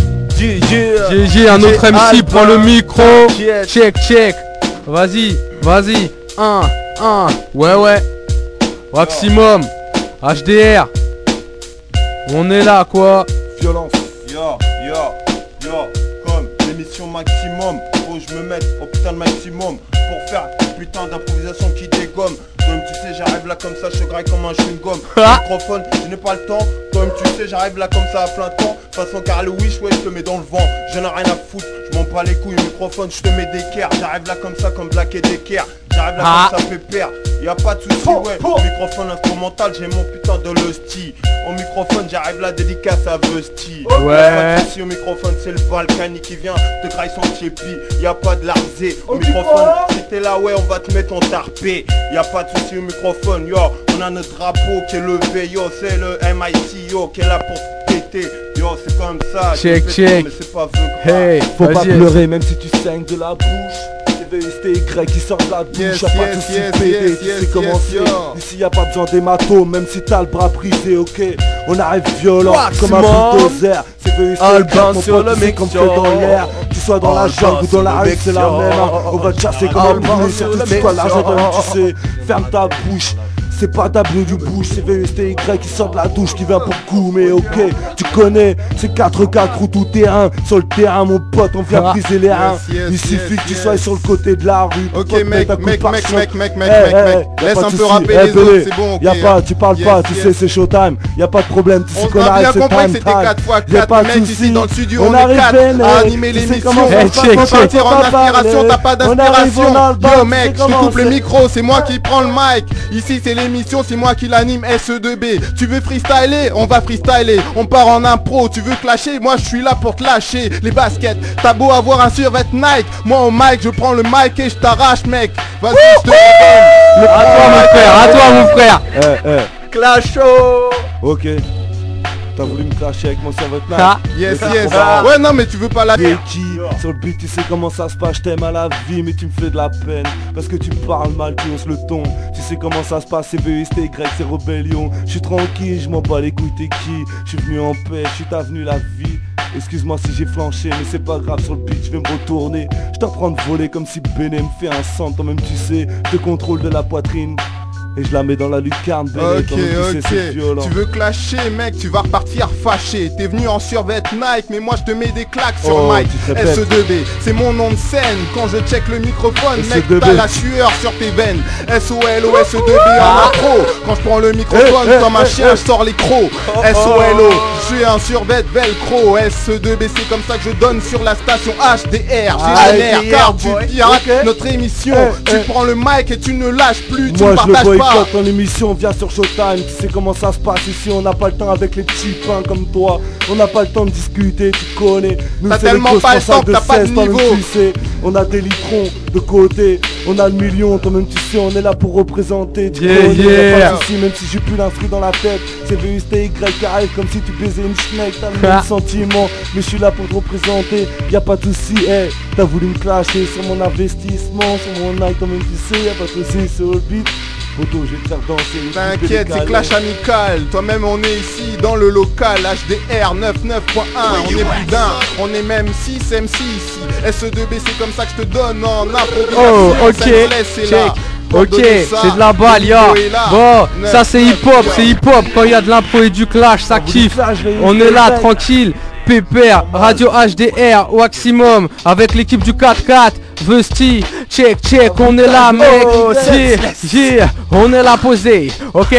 GG, un autre MC prend le micro. Check. Vas-y. 1, ouais. Maximum. HDR. On est là quoi. Violence. Yo, comme l'émission maximum. Faut que je me mette au putain de maximum pour faire putain d'improvisation qui dégomme. Comme tu sais j'arrive là comme ça, je graille comme un chewing-gum. Microphone, je n'ai pas le temps. Comme tu sais j'arrive là comme ça à plein temps. Façon Carl Wish, ouais je te mets dans le vent. Je n'ai rien à foutre, je m'en bats les couilles. Microphone, je te mets d'équerre. J'arrive là comme ça comme Black et d'équerre. J'arrive là comme ça pépère. Y'a pas de soucis, ouais. Microphone instrumental, j'ai mon putain de lusty. Au microphone, j'arrive là dédicace à Vusty. Ouais. Pas de soucis, au microphone, c'est le Balkany qui vient de grailler son tchépi. Y'a pas de l'arzé. Au microphone, si t'es là, ouais, on va te mettre en tarpé. Y'a pas de soucis au microphone, yo. On a notre drapeau qui est levé, yo. C'est le MIT, yo, qui est là pour péter. Yo, c'est comme ça. Check. Mais c'est pas vrai. Hey, faut pas pleurer même si tu saignes de la bouche. VSTY qui sort de la douche, y'a pas de soucis PD, tu sais comment c'est. Ici y'a pas besoin d'hématome, même si t'as le bras brisé, ok. On arrive violent, comme un bulldozer. C'est VSTY sur le mec comme que dans l'air. Tu sois dans la jungle ou dans la rue, c'est la même. On va te chasser comme un boulet, surtout si toi l'argent donne, tu sais. Ferme ta bouche. C'est pas tableau du bouche, c'est VSTY qui sort de la douche, qui vient pour coup, mais ok, tu connais, c'est 4K crew tout terrain, sur le terrain mon pote, on vient briser les reins, il suffit que tu sois sur le côté de la rue. Ok mec, laisse un peu rapper les autres, c'est bon, ok. Y'a pas, tu parles pas, tu sais c'est showtime, y'a pas de problème, tu sais qu'on arrive, c'est time time. Y'a pas de soucis, dans le studio on est 4 à animer l'émission, faut partir en inspiration, t'as pas d'inspiration. Yo mec, je te coupe le micro, c'est moi qui prends le mic, ici c'est l'émission, c'est moi qui l'anime, SE2B. Tu veux freestyler, on va freestyler. On part en impro, tu veux clasher, moi je suis là pour te lâcher. Les baskets, t'as beau avoir un survêt Nike, moi au mic, je prends le mic et je t'arrache mec. Vas-y, je te donne. À toi mon frère. Clasho. Ok. T'as voulu me clasher avec mon survêt Nike. Yes. Ouais non mais tu veux pas la qui sur le beat, tu sais comment ça se passe, je t'aime à la vie mais tu me fais de la peine. Parce que tu parles mal, tu hausses le ton. Tu sais comment ça se passe, c'est VSTY, c'est rébellion. Je suis tranquille, je m'en bats les couilles, t'es qui? Je suis venu en paix, je suis t'avenu la vie. Excuse-moi si j'ai flanché, mais c'est pas grave, sur le beat je vais me retourner. Je t'apprends de voler comme si Béné me fait un sang. Toi-même tu sais, je te contrôle de la poitrine et je la mets dans la lucarne. Ok. Tu veux clasher mec, tu vas repartir fâché. T'es venu en survêt Nike, mais moi je te mets des claques sur le mic. SE2B, c'est mon nom de scène. Quand je check le microphone, mec, t'as la sueur sur tes veines. SOLO, SE2B en intro. Quand je prends le microphone comme un chien, je sors les crocs. SOLO, je suis un survêt velcro. SE2B, c'est comme ça que je donne sur la station HDR. J'ai car tu pirates notre émission. Tu prends le mic et tu ne lâches plus, tu ne partages pas. Quand ton émission vient sur Showtime, tu sais comment ça se passe ici, on n'a pas le temps avec les petits pains comme toi. On n'a pas le temps de discuter, tu connais. Nous t'as tellement pas le temps que t'as pas de niveau. Tu sais, on a des litrons de côté, on a le million, toi-même tu sais, on est là pour représenter. Tu connais, y'a pas de soucis, même si j'ai plus l'instru dans la tête. C'est VSTY qui arrive comme si tu baisais une schneck, t'as le même sentiment. Mais je suis là pour te représenter, y'a pas de soucis, hey. T'as voulu me clasher sur mon investissement, sur mon Nike, toi-même tu sais, y'a pas de soucis sur le beat. Photo, je vais te faire danser. T'inquiète, c'est clash amical. Toi-même, on est ici dans le local HDR 99.1. On est plus d'un, on est même 6 MC ici. SE2B, c'est comme ça que je te donne en improvisation. Oh, ok. Ok, c'est de la balle, ya. Bon, ça c'est hip-hop, Quand il y a de l'impro et du clash, ça kiffe. On est là, tranquille. Pépère, Radio HDR au maximum avec l'équipe du 4-4, Vusty, check, on est là mec. Yeah, on est là posé. Ok,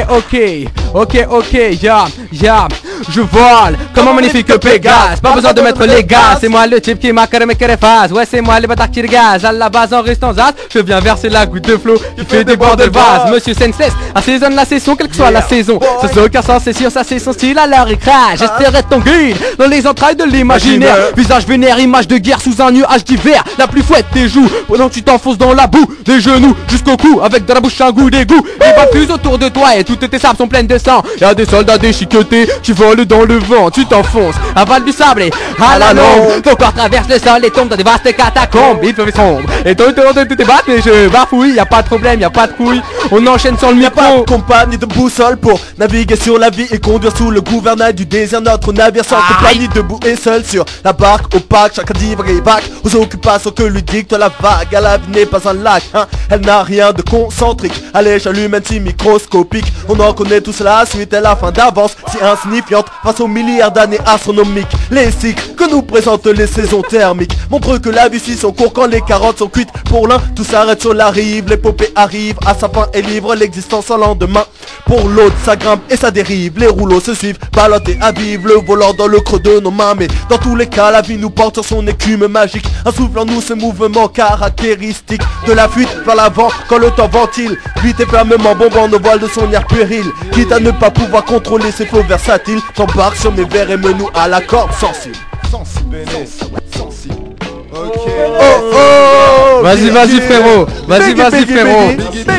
yeah. Je vole comme un magnifique Pégase. Pas besoin de mettre les gaz. C'est moi le type qui m'a carré mes phase. Ouais, c'est moi les bâtards qui regazent. À la base en restant zaz, je viens verser la goutte de flot qui fait des bords de vase. Monsieur Senseless assaisonne la session, quelle que soit la saison. Ça n'a aucun sens, c'est sûr, ça c'est son style à leur écran. J'espérais ton guide dans les entrailles de l'imaginaire. Visage vénère, image de guerre sous un nuage d'hiver. La pluie fouette tes joues pendant que tu t'enfonces dans la boue. Des genoux jusqu'au cou avec de la bouche un goût d'égout. Les battus autour de toi et toutes tes sables sont pleines de sang. Y'a des soldats déchiquetés qui volent dans le vent. Tu t'enfonces, avale du sable et à la longue. Ton corps traverse le sol et tombe dans des vastes catacombes. Il fait sombre et toi tu te battes mais je bafouille. Y'a pas de problème, y'a pas de couilles. On enchaîne sur le micro. Y'a pas de compagnie de boussole pour naviguer sur la vie et conduire sous le gouvernail du désert. Notre navire sans compagnie, debout et seul sur la barque opaque. Chacun divague et bac aux occupations que lui dicte la vague. À la vie n'est pas un lac, hein. Elle n'a rien de concentrique. À l'échelle humaine si microscopique. On en connaît tous la suite et la fin d'avance si insignifiante face aux milliards d'années astronomiques. Les cycles que nous présentent les saisons thermiques montrent que la vie suit son cours quand les carottes sont cuites. Pour l'un, tout s'arrête sur la rive. L'épopée arrive à sa fin et livre l'existence en lendemain. Pour l'autre, ça grimpe et ça dérive. Les rouleaux se suivent, balotte et à vivre. Le volant dans le creux de nos mains. Mais dans tous les cas, la vie nous porte sur son écume magique. Insoufflant nous ce mouvement caractéristique de la fuite vers l'avant quand le temps ventile. Vite et fermement bombant nos voiles de son air puéril. Quitte à ne pas pouvoir contrôler ses flots versatiles. J'embarque sur mes verres et me noue à la corde sensible. Sensible. Ok. Vas-y frérot. Vas-y frérot.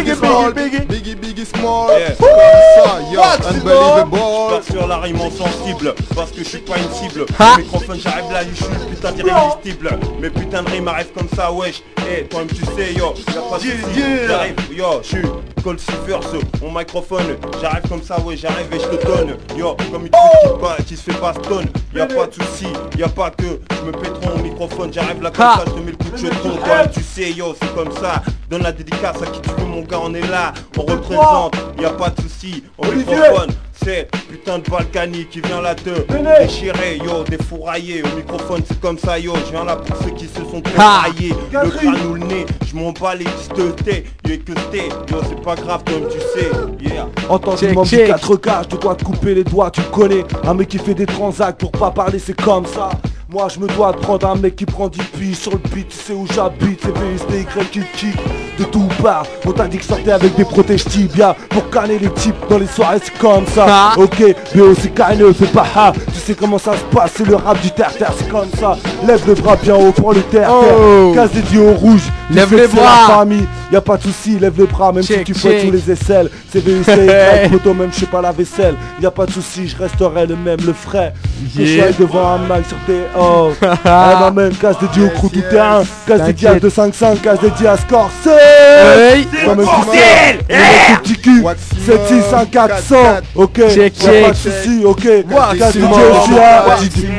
Biggie small. Comme ça, yo, unbelievable. Je passe sur la rime sensible parce que je suis pas une cible. Le microphone j'arrive là, je suis putain d'irrésistible. Mes putains de rimes arrivent comme ça, wesh. Eh, toi-même tu sais, yo, y'a pas de soucis. J'arrive, yo, je suis Cold Silvers, mon microphone. J'arrive comme ça, ouais, j'arrive et je te donne. Yo, comme une pute qui se fait pas stone. Y'a pas de soucis, y'a pas que je me pétron au microphone. J'arrive là comme ça, je te mets le coup de jeton. Toi-même tu sais, yo, c'est comme ça. Donne la dédicace à qui tu veux, mon gars, on est là. On représente, y'a pas de soucis. Au microphone, c'est putain de Balkany qui vient là te déchirer, yo, défourailler. Au microphone, c'est comme ça, yo. Je viens là pour ceux qui se sont déraillés. Le crâne ou le nez, je m'en bats les distes, yo, que t'es, yo, c'est pas grave, comme tu sais, yeah. En tant que membre du 4K, je te dois te couper les doigts, tu connais. Un mec qui fait des transacts pour pas parler, c'est comme ça. Moi je me dois de prendre un mec qui prend 10 piges sur le beat, tu sais où j'habite, c'est VSTY qui kick de tout part. On t'a dit que sortais avec des protèges tibia pour canner les types dans les soirées, c'est comme ça. Ok, BO c'est KNE, fais pas ha. Tu sais comment ça se passe, c'est le rap du terre-terre, c'est comme ça. Lève le bras bien haut, prends le terre-terre. Casse des dieux au rouge, lève les bras. La famille, y'a pas de soucis, lève le bras, même si tu fais tous les aisselles. C'est VSTY, photo même je sais pas la vaisselle. Y'a pas de soucis, je resterai le même, le frais. Je suis devant un mag sur tes oh. Ah même, casse des dieux au crew tout terrain. Casse des dieux à 255, casse des dieux à Scorsese. Comme un bordel. Le petit cul 761 ok, y'a pas de soucis, ok. Casse des dieux aussi à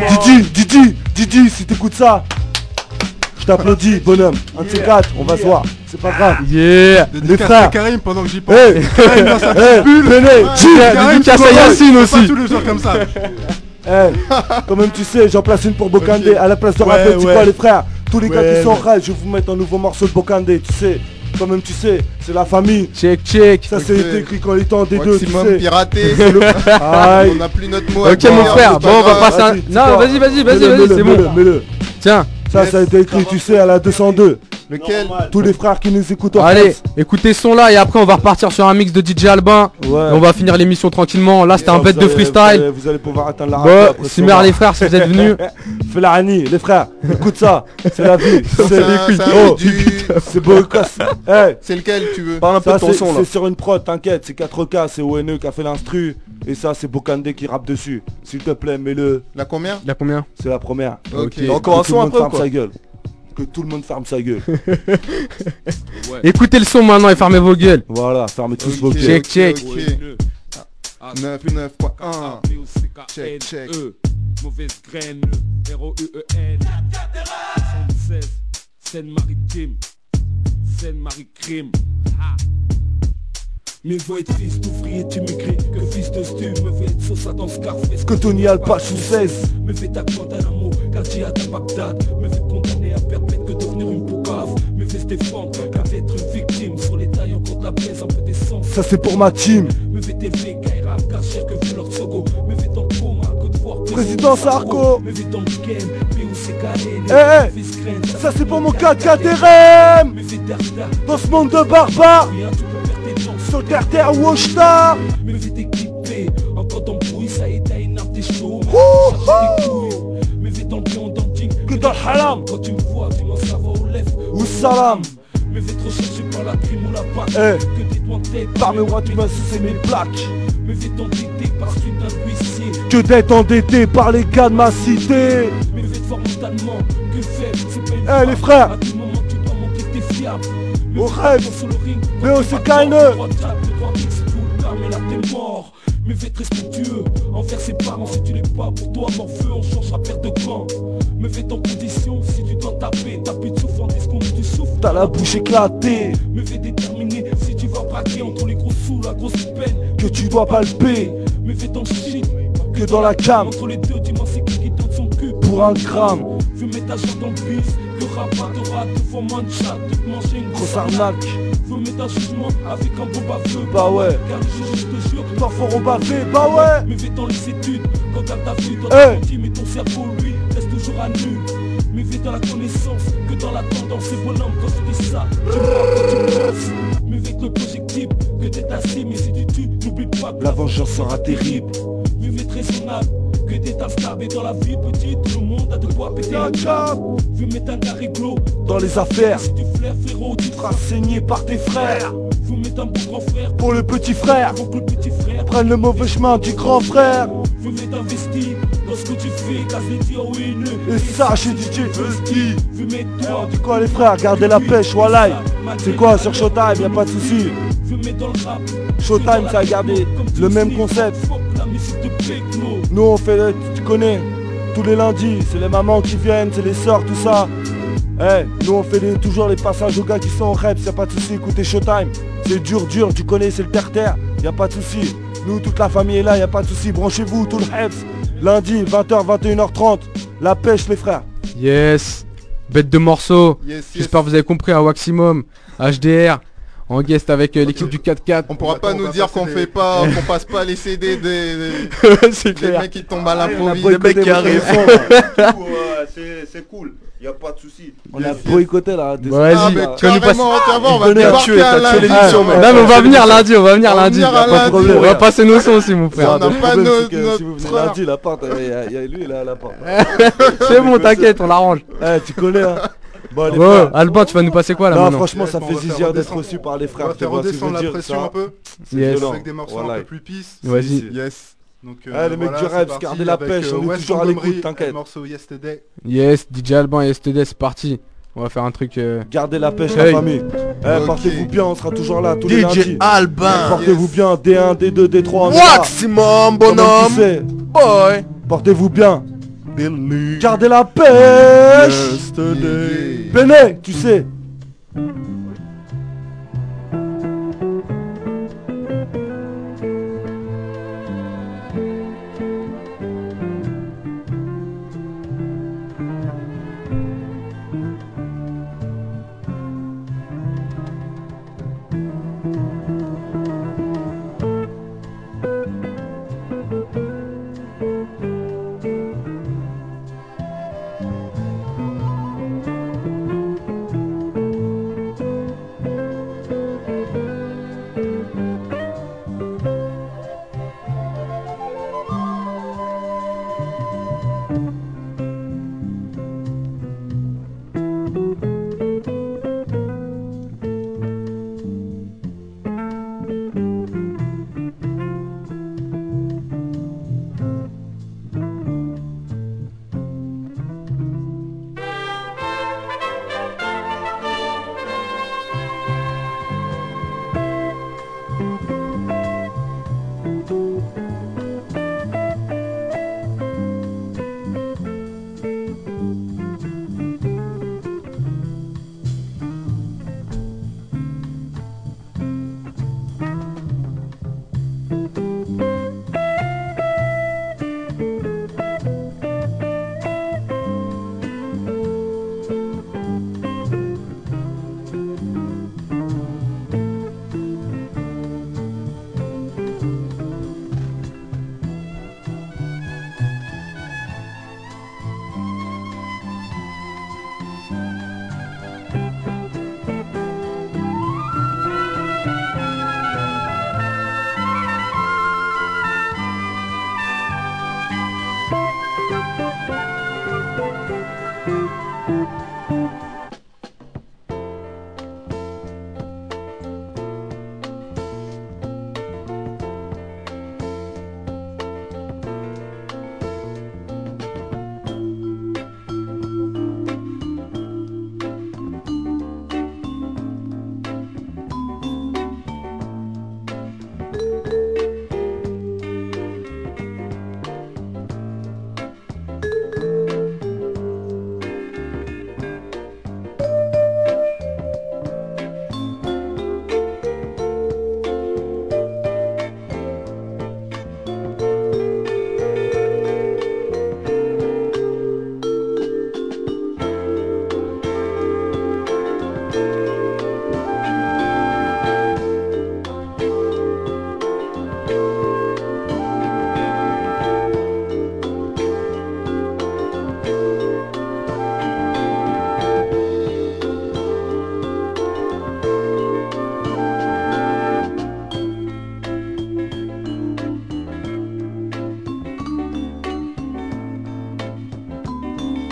Didi, si t'écoutes ça je t'applaudis, bonhomme. Un de ces quatre, on va se voir. C'est pas grave. Yeah. Les frères. Karim pendant que j'y pense. Karim dans sa petite bulle. Dédicace à Yacine aussi. Pas tous les jours comme ça. Quand même tu sais, j'en place une pour Bokande. À la place de rapper, tu vois les frères. Tous les gars qui sont rêves, je vais vous mettre un nouveau morceau de Bokande, tu sais. Quand même tu sais, c'est la famille. Check. Ça c'est écrit quand il temps des deux, tu sais. Piraté. On a plus notre mot. Ok mon frère, bon on va passer un... Non vas-y, c'est bon. Mets-le. Tiens. Ça a été écrit, tu sais, à la 202. Lequel? Tous les frères qui nous écoutent en Allez, France. écoutez ce son là et après on va repartir sur un mix de DJ Albin. Ouais. Et on va finir l'émission tranquillement. Là c'était un bête de freestyle. Vous allez pouvoir atteindre la radio. Bon, Simer les frères si vous êtes venus. Fais la Rani, les frères, écoute ça. C'est la vie. C'est beau. C'est lequel tu veux? Parle un peu de ton son là. C'est sur une prod, t'inquiète, c'est 4K, c'est ONE qui a fait l'instru. Et ça c'est Bokande qui rappe dessus. S'il te plaît, mets-le. La combien? C'est la première. Ok. Encore un son après ou quoi? Que tout le monde ferme sa gueule. Écoutez le son maintenant et fermez vos gueules. Voilà, fermez tous vos gueules. Check. 9.1. Check. Mauvaise graine, ROUEN 76, Seine-Maritime, Seine-Marie-Crime. Mieux vaut être fils d'ouvrier t'immigré que fils de stu. Me vaut être sauce dans Scarface que Tony Alpa sous 16. Me fait à Guantanamo, quartier à Bagdad. Me fait condamner à perpète que devenir une poucave. Me fait Stéphane, Ça c'est pour ma team. Président Sarko. Ça c'est pour mon 4K RM. Dans ce monde de barbares. Sur terre ou au star. Que dans le halam. Ou salam. Parle-moi, tu m'as sucé mes plaques. Que d'être endetté par les gars de ma cité. Eh les frères, au rêve, BOCKN. Mais fais être respectueux envers ses parents. Si tu n'es pas pour toi, m'en feu, on changera paire de gants. Me fais en condition, si tu dois taper, t'as plus de souffle en discours, tu souffles. T'as la bouche éclatée. Me fais déterminer, si tu vas braquer entre les gros sous, la grosse peine que tu dois palper. Me fais dans le shit, que dans la cam. Entre les deux, dis-moi c'est qui donne son cul. Pour un gramme. Je mets ta jambe dans le bus, le rabat t'aura deux fois moins de chat, tu te manges une grosse arnaque. Je mets un jugement avec un bon baveux. Bah ouais. Car je te jure, parfois on bavé, bah ouais. Mais fais dans les études, quand t'as vu, toi t'as menti, mais ton cerveau lui reste toujours à nu. Mais fais dans la connaissance, que dans la tendance, c'est bonhomme quand tu dis ça. Tu vois quand tu penses. Mais fais le projectif, que t'es assis, mais si tu tues, n'oublie pas que la vengeance sera terrible. Mais fais raisonnable, que t'es instable et dans la vie petite, tout le monde a de quoi péter un câble. Je vais mettre un carré clos dans les affaires. Si tu flaires frérot, tu te feras saigner par tes frères. Je vais mettre un bon grand frère pour le petit frère. Pour que le petit frère prenne le mauvais chemin du grand frère. Je vais mettre investi dans ce que tu fais, casse les tirs au haineux. Et ça chez DJ Husky. Je vais mettre toi. Du quoi les frères, gardez la pêche, voilà. C'est quoi sur Showtime, y'a pas de soucis. Je mets dans le rap. Showtime ça a gardé le même concept. Nous on fait, tu connais, tous les lundis, c'est les mamans qui viennent, c'est les sœurs, tout ça. Nous on fait toujours les passages aux gars qui sont en reps, y'a pas de soucis, écoutez Showtime. C'est dur, tu connais, c'est le terre-terre, y'a pas de soucis. Nous toute la famille est là, y'a pas de soucis, branchez-vous, tout le reps. Lundi, 20h, 21h30, la pêche les frères. Yes, bête de morceaux. J'espère que vous avez compris à Waximum, HDR. En guest avec l'équipe du 4-4. On pourra pas nous dire qu'on fait pas, qu'on passe pas les CD des mecs qui tombent à l'improviste, des mecs qui arrivent. C'est cool, y a pas de soucis. On a boycotté là. Vas-y, on va débarquer à lundi. Non mais on va venir lundi, on va venir lundi. On va passer nos sons aussi mon frère. On n'a pas notre... Si vous venez lundi, la porte, il y a lui là à la porte. C'est bon, t'inquiète, on l'arrange. Tu connais hein. Bon, Albin, tu vas nous passer quoi là non, maintenant? Franchement, ça fait plaisir d'être reçu par les frères. On va faire redescendre la pression un peu. Yes. Avec des morceaux un peu plus peace. Vas-y. Yes. Donc, les mecs du rêve, gardez la pêche, on est toujours à l'écoute, t'inquiète. Morceau Yesterday. Yes, DJ Alban et Yesterday, c'est parti. On va faire un truc. Gardez la pêche, la famille. Portez-vous bien, on sera toujours là tous les lundis. DJ Alban. Portez-vous bien, D1, D2, D3. Maximum, bonhomme. Boy. Portez-vous bien. Gardez la pêche. Béné, tu sais.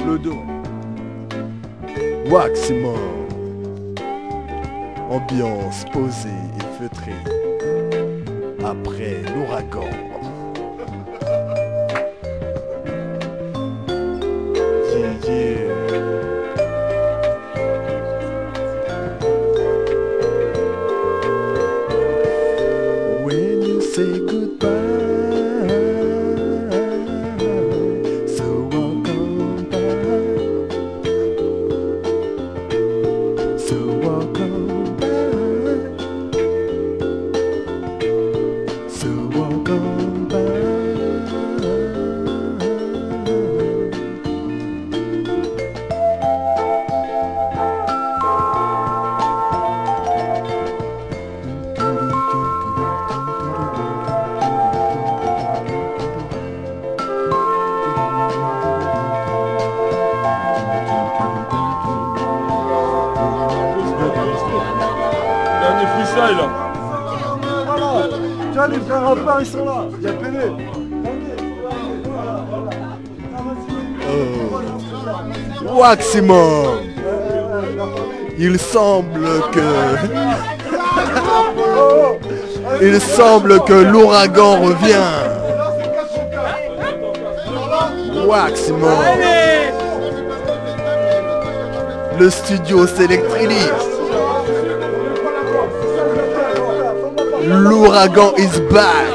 le dos. Waximum. Ambiance posée et feutrée. Après l'ouragan. When you say goodbye, so walk on by, so walk on by, so walk on by. Dernier freestyle là. Voilà. Tiens, les frères rappeurs, ils sont là. Il y a Péné. Waximum. Il semble que... Il semble que l'ouragan revient. Waximum. Le studio s'électrise. L'ouragan is back.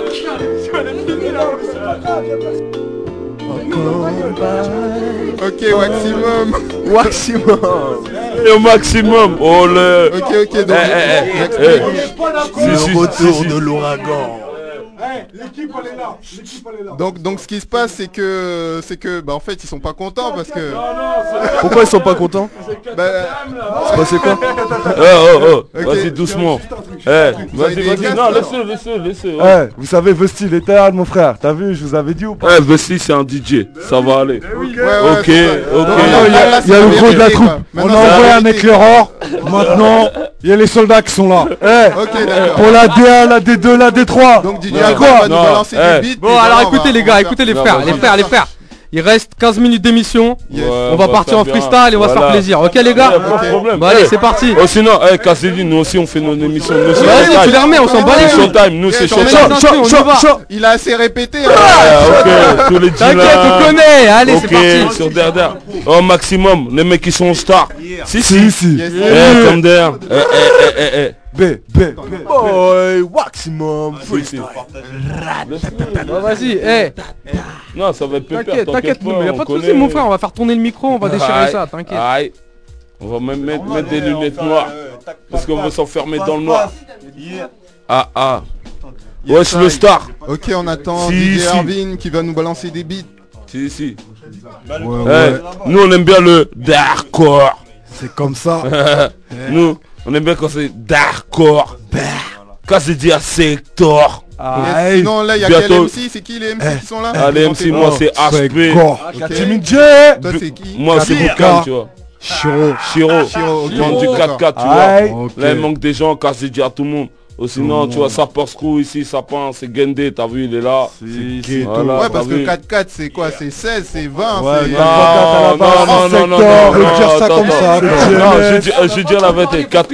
Ok, Waximum. Waximum. Et au maximum. Oh le. Ok, donc. Le retour de l'ouragan. L'équipe elle est là. L'équipe elle est là. Donc ce qui se passe c'est que bah en fait ils sont pas contents parce que. Pourquoi ils sont pas contents? Bah c'est passé quoi? Vas-y doucement. Vas-y, non laissez. Vous savez Vesti il est théâtre mon frère. T'as vu, je vous avais dit ou pas? Vesti c'est un DJ, ça va aller. Ok. Il y a le gros de la troupe. On a envoyé un éclaireur. Maintenant, il y a les soldats qui sont là. Pour la D1, la D2, la D3. Donc DJ Alban va nous balancer des beats. Bon alors écoutez les gars, écoutez les frères. Il reste 15 minutes d'émission. On va partir en freestyle et on va se faire plaisir. Ok les gars? Bon allez c'est parti. Oh sinon, Cassidy, nous aussi on fait nos émissions. Vas-y tu les remets, on s'en bat les couilles. Showtime, nous c'est Showtime. Il a assez répété. Ok, tous les t'inquiète, on connaît. Allez c'est parti. Sur derrière. Au maximum, les mecs qui sont stars. Si. Comme derrière. Boy, Waximum. Vas-y, Non, ça va être pépère. T'inquiète, y'a pas de soucis mon frère, on va faire tourner le micro, on va déchirer ça, t'inquiète. On va même mettre des lunettes noires. Parce qu'on veut s'enfermer dans le noir. Wesh le star. Ok, on attend DJ Erwin qui va nous balancer des beats. Si. Nous on aime bien le darkcore. C'est comme ça. Nous on aime bien quand c'est darkcore. Quand c'est dit à sector. Sinon là il y a quel MC? C'est qui les MC qui sont là? Les MC moi c'est HP. Timmy J. Toi c'est qui? Moi c'est Boucan tu vois. Chiro. Manque du 4-4 tu vois. Là il manque des gens quand c'est dit à tout le monde. Ou sinon tu vois ça porte crew ici, ça pense, c'est Gendé, t'as vu il est là. Voilà, ouais parce que 4-4 c'est quoi? C'est 16, c'est 20, c'est... Non, dire ça comme ça. Je dis la vérité, 4...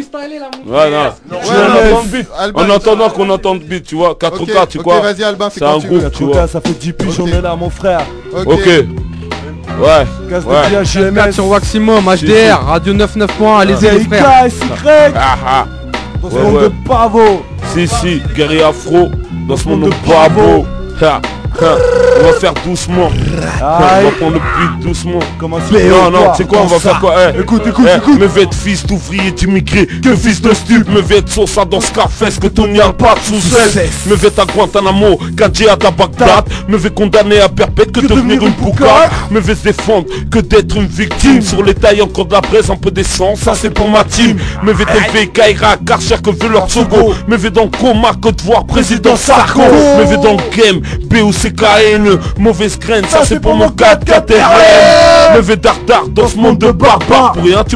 En attendant qu'on entende le beat, tu vois, 4-4 tu vois. Vas-y Alban, c'est un groupe, tu vois. Ça fait 10 piges, on est là mon frère. Ok. Ouais. GMS 4 sur Waximum, HDR, Radio 99.1, allez-y les frères. Dans ce monde de pavot. Si, guerrier afro. Dans ce monde de pavot. On va faire doucement. On va prendre le beat doucement. Non, tu sais quoi, on va faire quoi? Écoute. Me vais être fils d'ouvrier d'immigré, que fils de stup. Me vais être Sosa dans Scarface, que Tony a pas sous cesse. Me vais à Guantanamo, Kadji à Bagdad. Me vais condamner à perpète, que devenir une boucade. Me vais se défendre, que d'être une victime. Sur les tailles encore de la braise, un peu d'essence, ça c'est pour ma team. Me vais élever Kaira, Karcher, que veut leur Tsogo. Me vais dans le coma, que de voir président Sarko. Me vais dans le game, BOCKN. Mauvaise graine, ça c'est pour mon 4 KTRM. Me vais dardard dans ce monde de barbares. Pour rien tu peux perdre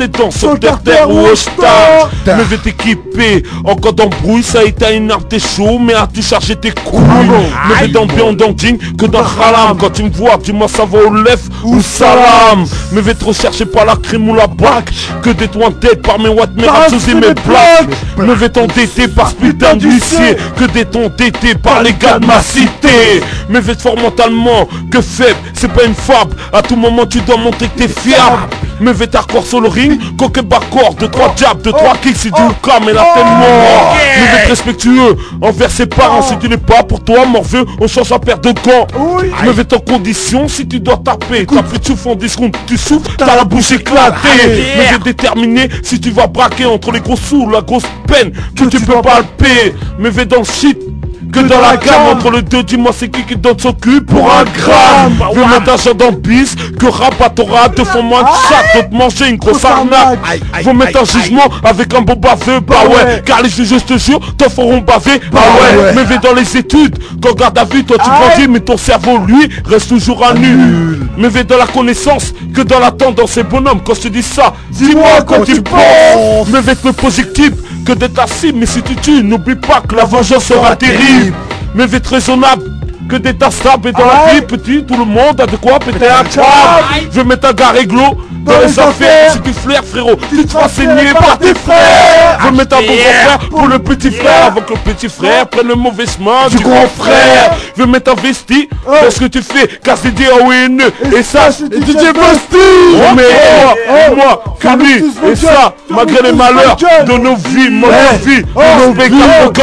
tes dents, sur terre ou au star. Mais vais t'équiper, en cas d'embrouille, ça éteint une arme, t'es chaud, mais as-tu chargé tes couilles? Mais vais dans bien dans ding que dans Khalam. Quand tu me vois, dis-moi ça va au lef ou salam. Mais vais trop chercher par la crème ou la bac, que des toits en tête par mes watts, mes ratos et mes plaques. Me vais t'endetter par ce putain d'huissier, que des tons d'été par les gars de ma cité. Mais vais te fort mentalement, que faible, c'est pas une fable. À tout moment tu dois montrer que t'es fiable. Mais vais t'accord sur le ring, coquet baccord, 2-3 jabs, 2-3 kicks, c'est du cas, mais là t'es mort. Mais vais être respectueux envers ses parents, si tu n'es pas pour toi, morveux, on change la paire de gants. Mais vais en condition, si tu dois taper, t'as plus de souffle en 10 secondes, tu souffles, t'as la bouche éclatée. Mais vais déterminer si tu vas braquer entre les gros sous, la grosse peine que tu peux palper. Mais vais dans le shit que dans la gamme, entre le deux, dis-moi c'est qui donne son cul pour un gramme. Veux mettre d'argent dans le bis, que rabat-aura te font moins de chat, d'autres manger une grosse arnaque. Faut mettre un jugement avec un bon baveux, bah ouais. Car les juges, je te jure, t'en feront baver, bah ouais. Mais vais dans les études, quand garde à vue, toi tu grandis, mais ton cerveau, lui, reste toujours à nu. Mais vais dans la connaissance, que dans la tendance, et bonhomme, quand je te dis ça, dis-moi quand tu penses. Mais vais le positif, que d'être la cible, mais si tu tues, n'oublie pas que la vengeance sera terrible. Mais vais être raisonnable, que d'être stable, et dans la vie, petit, tout le monde a de quoi péter un câble. Je vais mettre un gars réglo dans les affaires. Si tu flaires, frérot, tu te feras saigner par tes frères. Je vais mettre un bon grand frère pour le petit frère, avant que le petit frère prenne le mauvais chemin du grand frère. Je vais mettre un vesti dans ce que tu fais, car c'est D.O.N. et ça, c'est DJ Busty. Mais moi, que lui, et ça, malgré les malheurs de nos vies, mon vie, nos spectacles,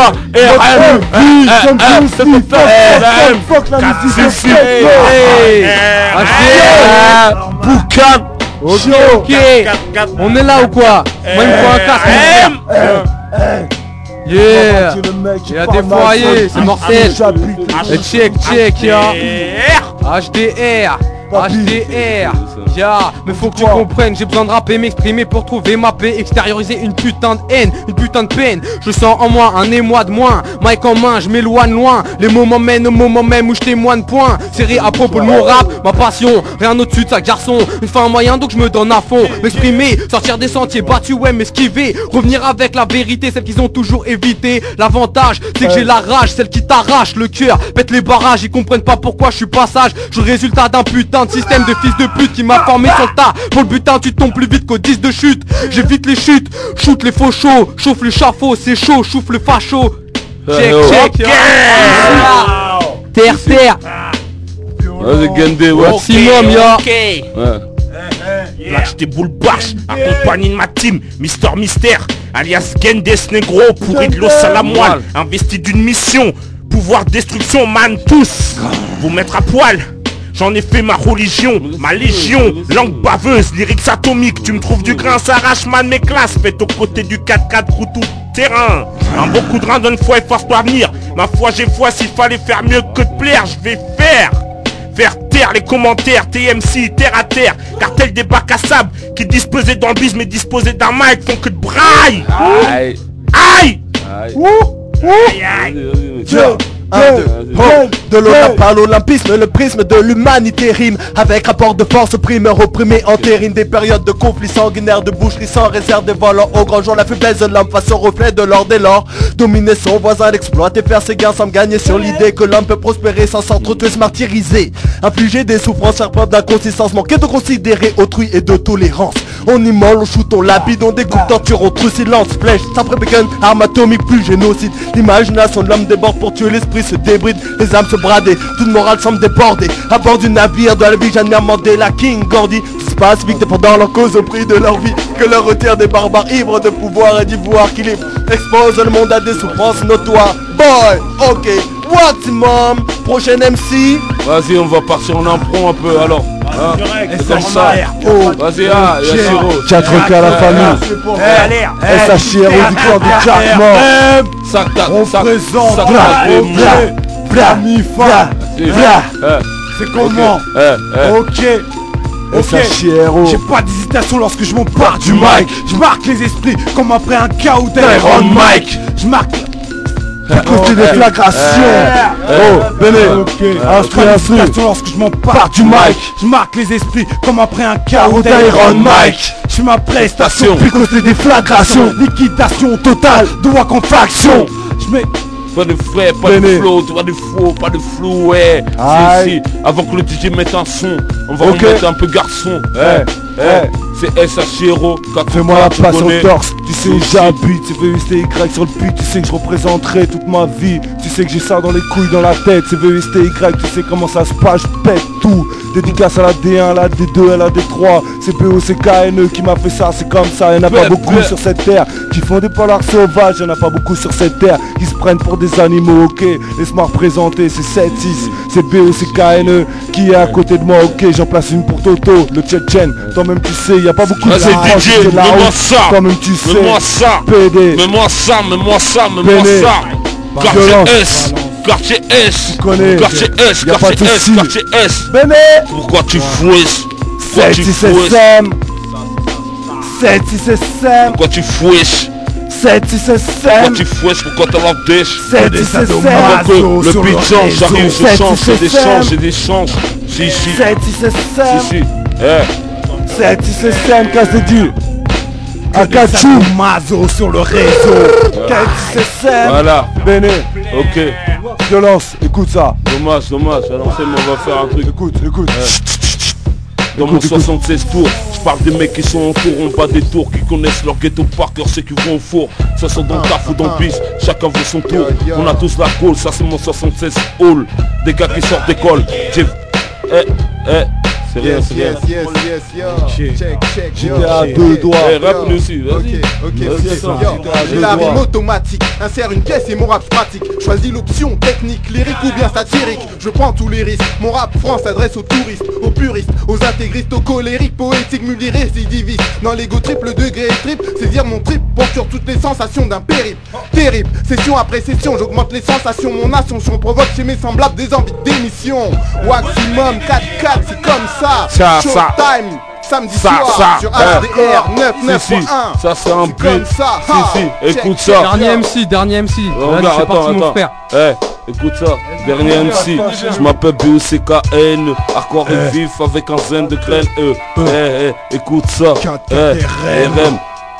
fuck la musique. Boucan. Ok, on est là ou quoi? Moi il me faut un casque. Yeah, il y a des foyers, c'est mortel. Check, ya. HDR, ya. Mais faut que tu comprennes, j'ai besoin de rapper, m'exprimer pour trouver ma paix, extérioriser une putain de haine, une putain de peine. Je sens en moi un émoi de moins, mic en main, je m'éloigne loin. Les moments mènent au moment même où je témoigne point. Série à propos de mon rap, ma passion, rien au-dessus de ça garçon. Une fin moyen donc je me donne à fond. M'exprimer, sortir des sentiers battus, ouais m'esquiver. Revenir avec la vérité, celle qu'ils ont toujours évité. L'avantage, c'est que j'ai la rage, celle qui t'arrache le cœur. Pète les barrages, ils comprennent pas pourquoi je suis pas sage. Je suis le résultat d'un putain de système de fils de pute qui m'a formé sur le tas. Pour le butin tu tombes plus vite qu'au 10 de chute. J'évite les chutes, shoot les faux chauds, chauffe le chafaud, c'est chaud, chauffe le facho. Check. Terre. Vas-y Gendé, ouais. Maximum, ya. Là j'étais boule barche, accompagné de ma team, Mister Mystère, alias Gendes Negro, pourri de l'os à la moelle, investi d'une mission, pouvoir destruction, man tous, vous mettre à poil. J'en ai fait ma religion, ma légion, langue baveuse, lyrics atomiques, tu me trouves du grain, ça arrache man mes classes, faites aux côtés du 4x4 roue tout terrain. Un beau coup de rein donne foi et force-toi à venir, ma foi j'ai foi, s'il fallait faire mieux que de plaire, je vais faire taire les commentaires, TMC, terre à terre, cartel des bacs à sable, qui disposaient dans le bise mais disposaient d'un mic, font que de braille. Aïe. De l'Olympe à l'Olympisme, le prisme de l'humanité rime avec rapport de force, primeur opprimé, entérine des périodes de conflits sanguinaires, de boucheries sans réserve, des volants au grand jour, la faiblesse de l'homme face au reflet de l'or dès lors. Dominer son voisin, l'exploiter, faire ses gains sans me gagner sur l'idée que l'homme peut prospérer sans s'entretuer, se martyriser, infliger des souffrances, faire preuve d'inconsistance, manquer de considérer autrui et de tolérance. On immole, on shoot, on lapide, on découpe, torture, on tue, silence, flèche, sabre bacon, arme atomique, plus génocide. L'imagination de l'homme déborde pour tuer l'esprit, se débride, les âmes se brader, toute morale semble déborder. À bord du navire de la vie, Jeanne Mandela, King Gandhi, tout se passe vite défendant leur cause au prix de leur vie, que leur retire des barbares ivres de pouvoir et d'ivoire qui libre, expose le monde à des souffrances notoires. Boy, ok, maximum, prochain MC. Vas-y, on va partir en impro un peu alors. C'est comme ça. Vas-y, Yashiro. 4K à la famille. SHRO du corps de Jack Mort. On présente Mifa. C'est comment? Ok, j'ai pas d'hésitation lorsque je m'empare du mic. Je marque les esprits comme après un chaos d'Iron Mike. Je marque. Côté déflagration. Oh, Béné. Instru. Lorsque je m'empare du mic, je marque les esprits comme après un chaos d'Iron Mike. Je fais ma prestation, puis côté déflagration. Liquidation totale de Wack en faction. Je mets Pas de frais, pas de flow, pas de faux, pas de flou, ouais. Si, avant que le DJ mette un son, on va remettre un peu garçon. C'est SHRO. Fais-moi la passe en torse, tu sais j'habite, c'est VUSTY sur le pute, tu sais que je représenterai toute ma vie. Tu sais que j'ai ça dans les couilles, dans la tête, c'est VUSTY, tu sais comment ça se passe, je pète tout. Dédicace à la D1, la D2, la D3, c'est POCKNE qui m'a fait ça, c'est comme ça. Y'en a pas beaucoup sur cette terre qui font des polars sauvages, y'en a pas beaucoup sur cette terre qui se prennent pour des animaux, ok. Laisse-moi représenter, c'est 7-6, c'est BOCKNE qui est à côté de moi, ok. J'en place une pour Toto, le Tchétchène, toi-même tu sais, y'a pas beaucoup de DJ, mets-moi ça, toi-même tu sais, mets-moi ça, PD, mets-moi ça, mets-moi ça, mets-moi ça. Quartier S, quartier S, quartier S, quartier S, quartier S. Béné. Pourquoi tu fouesses? Pourquoi tu fouesses? 7-6-SM. Pourquoi tu fouesses? 7-6-SM. Pourquoi tu fouesses? Pourquoi t'as la dèche? 7-6-SM. Avant que le beat change, j'arrive, je change, j'ai des changes, j'ai des changes. Si, 7-6-SM. Si, 7-6-SM, casse de Dieu. Akachou Mazo sur le réseau. 7-6-SM. Voilà. Béné. Ok. Violence, écoute ça. Dommage, à l'ancienne on va faire un truc. Écoute. Dans mon 76 tours, je parle des mecs qui sont en tour, on bat des tours, qui connaissent leur ghetto par cœur, ceux qui vont au four. Ça sort dans le taf ou dans le bis, chacun veut son tour. On a tous la colle, ça c'est mon 76 hall. Des gars qui sortent d'école. C'est rien, c'est rien. Check. à deux doigts. Rap-nous aussi, vas-y. J'ai la rime automatique, insère une pièce et mon rap pratique. Choisis l'option technique, lyrique ou bien satirique. Je prends tous les risques, mon rap France s'adresse aux touristes, aux puristes, aux intégristes, aux colériques, poétiques, multirécidivistes. Dans l'ego triple degré trip, saisir mon trip procure toutes les sensations d'un périple. Terrible, session après session, j'augmente les sensations. Mon ascension provoque chez mes semblables des envies d'émission. Maximum 4-4, c'est comme ça. Showtime, samedi soir sur HDR 99.1. Ça c'est un comme ça. Écoute ça. Dernier MC. Regarde, attends. Écoute ça, dernier MC. Je m'appelle BOCKN, hardcore et vif avec un zen de graine. Écoute ça. RM.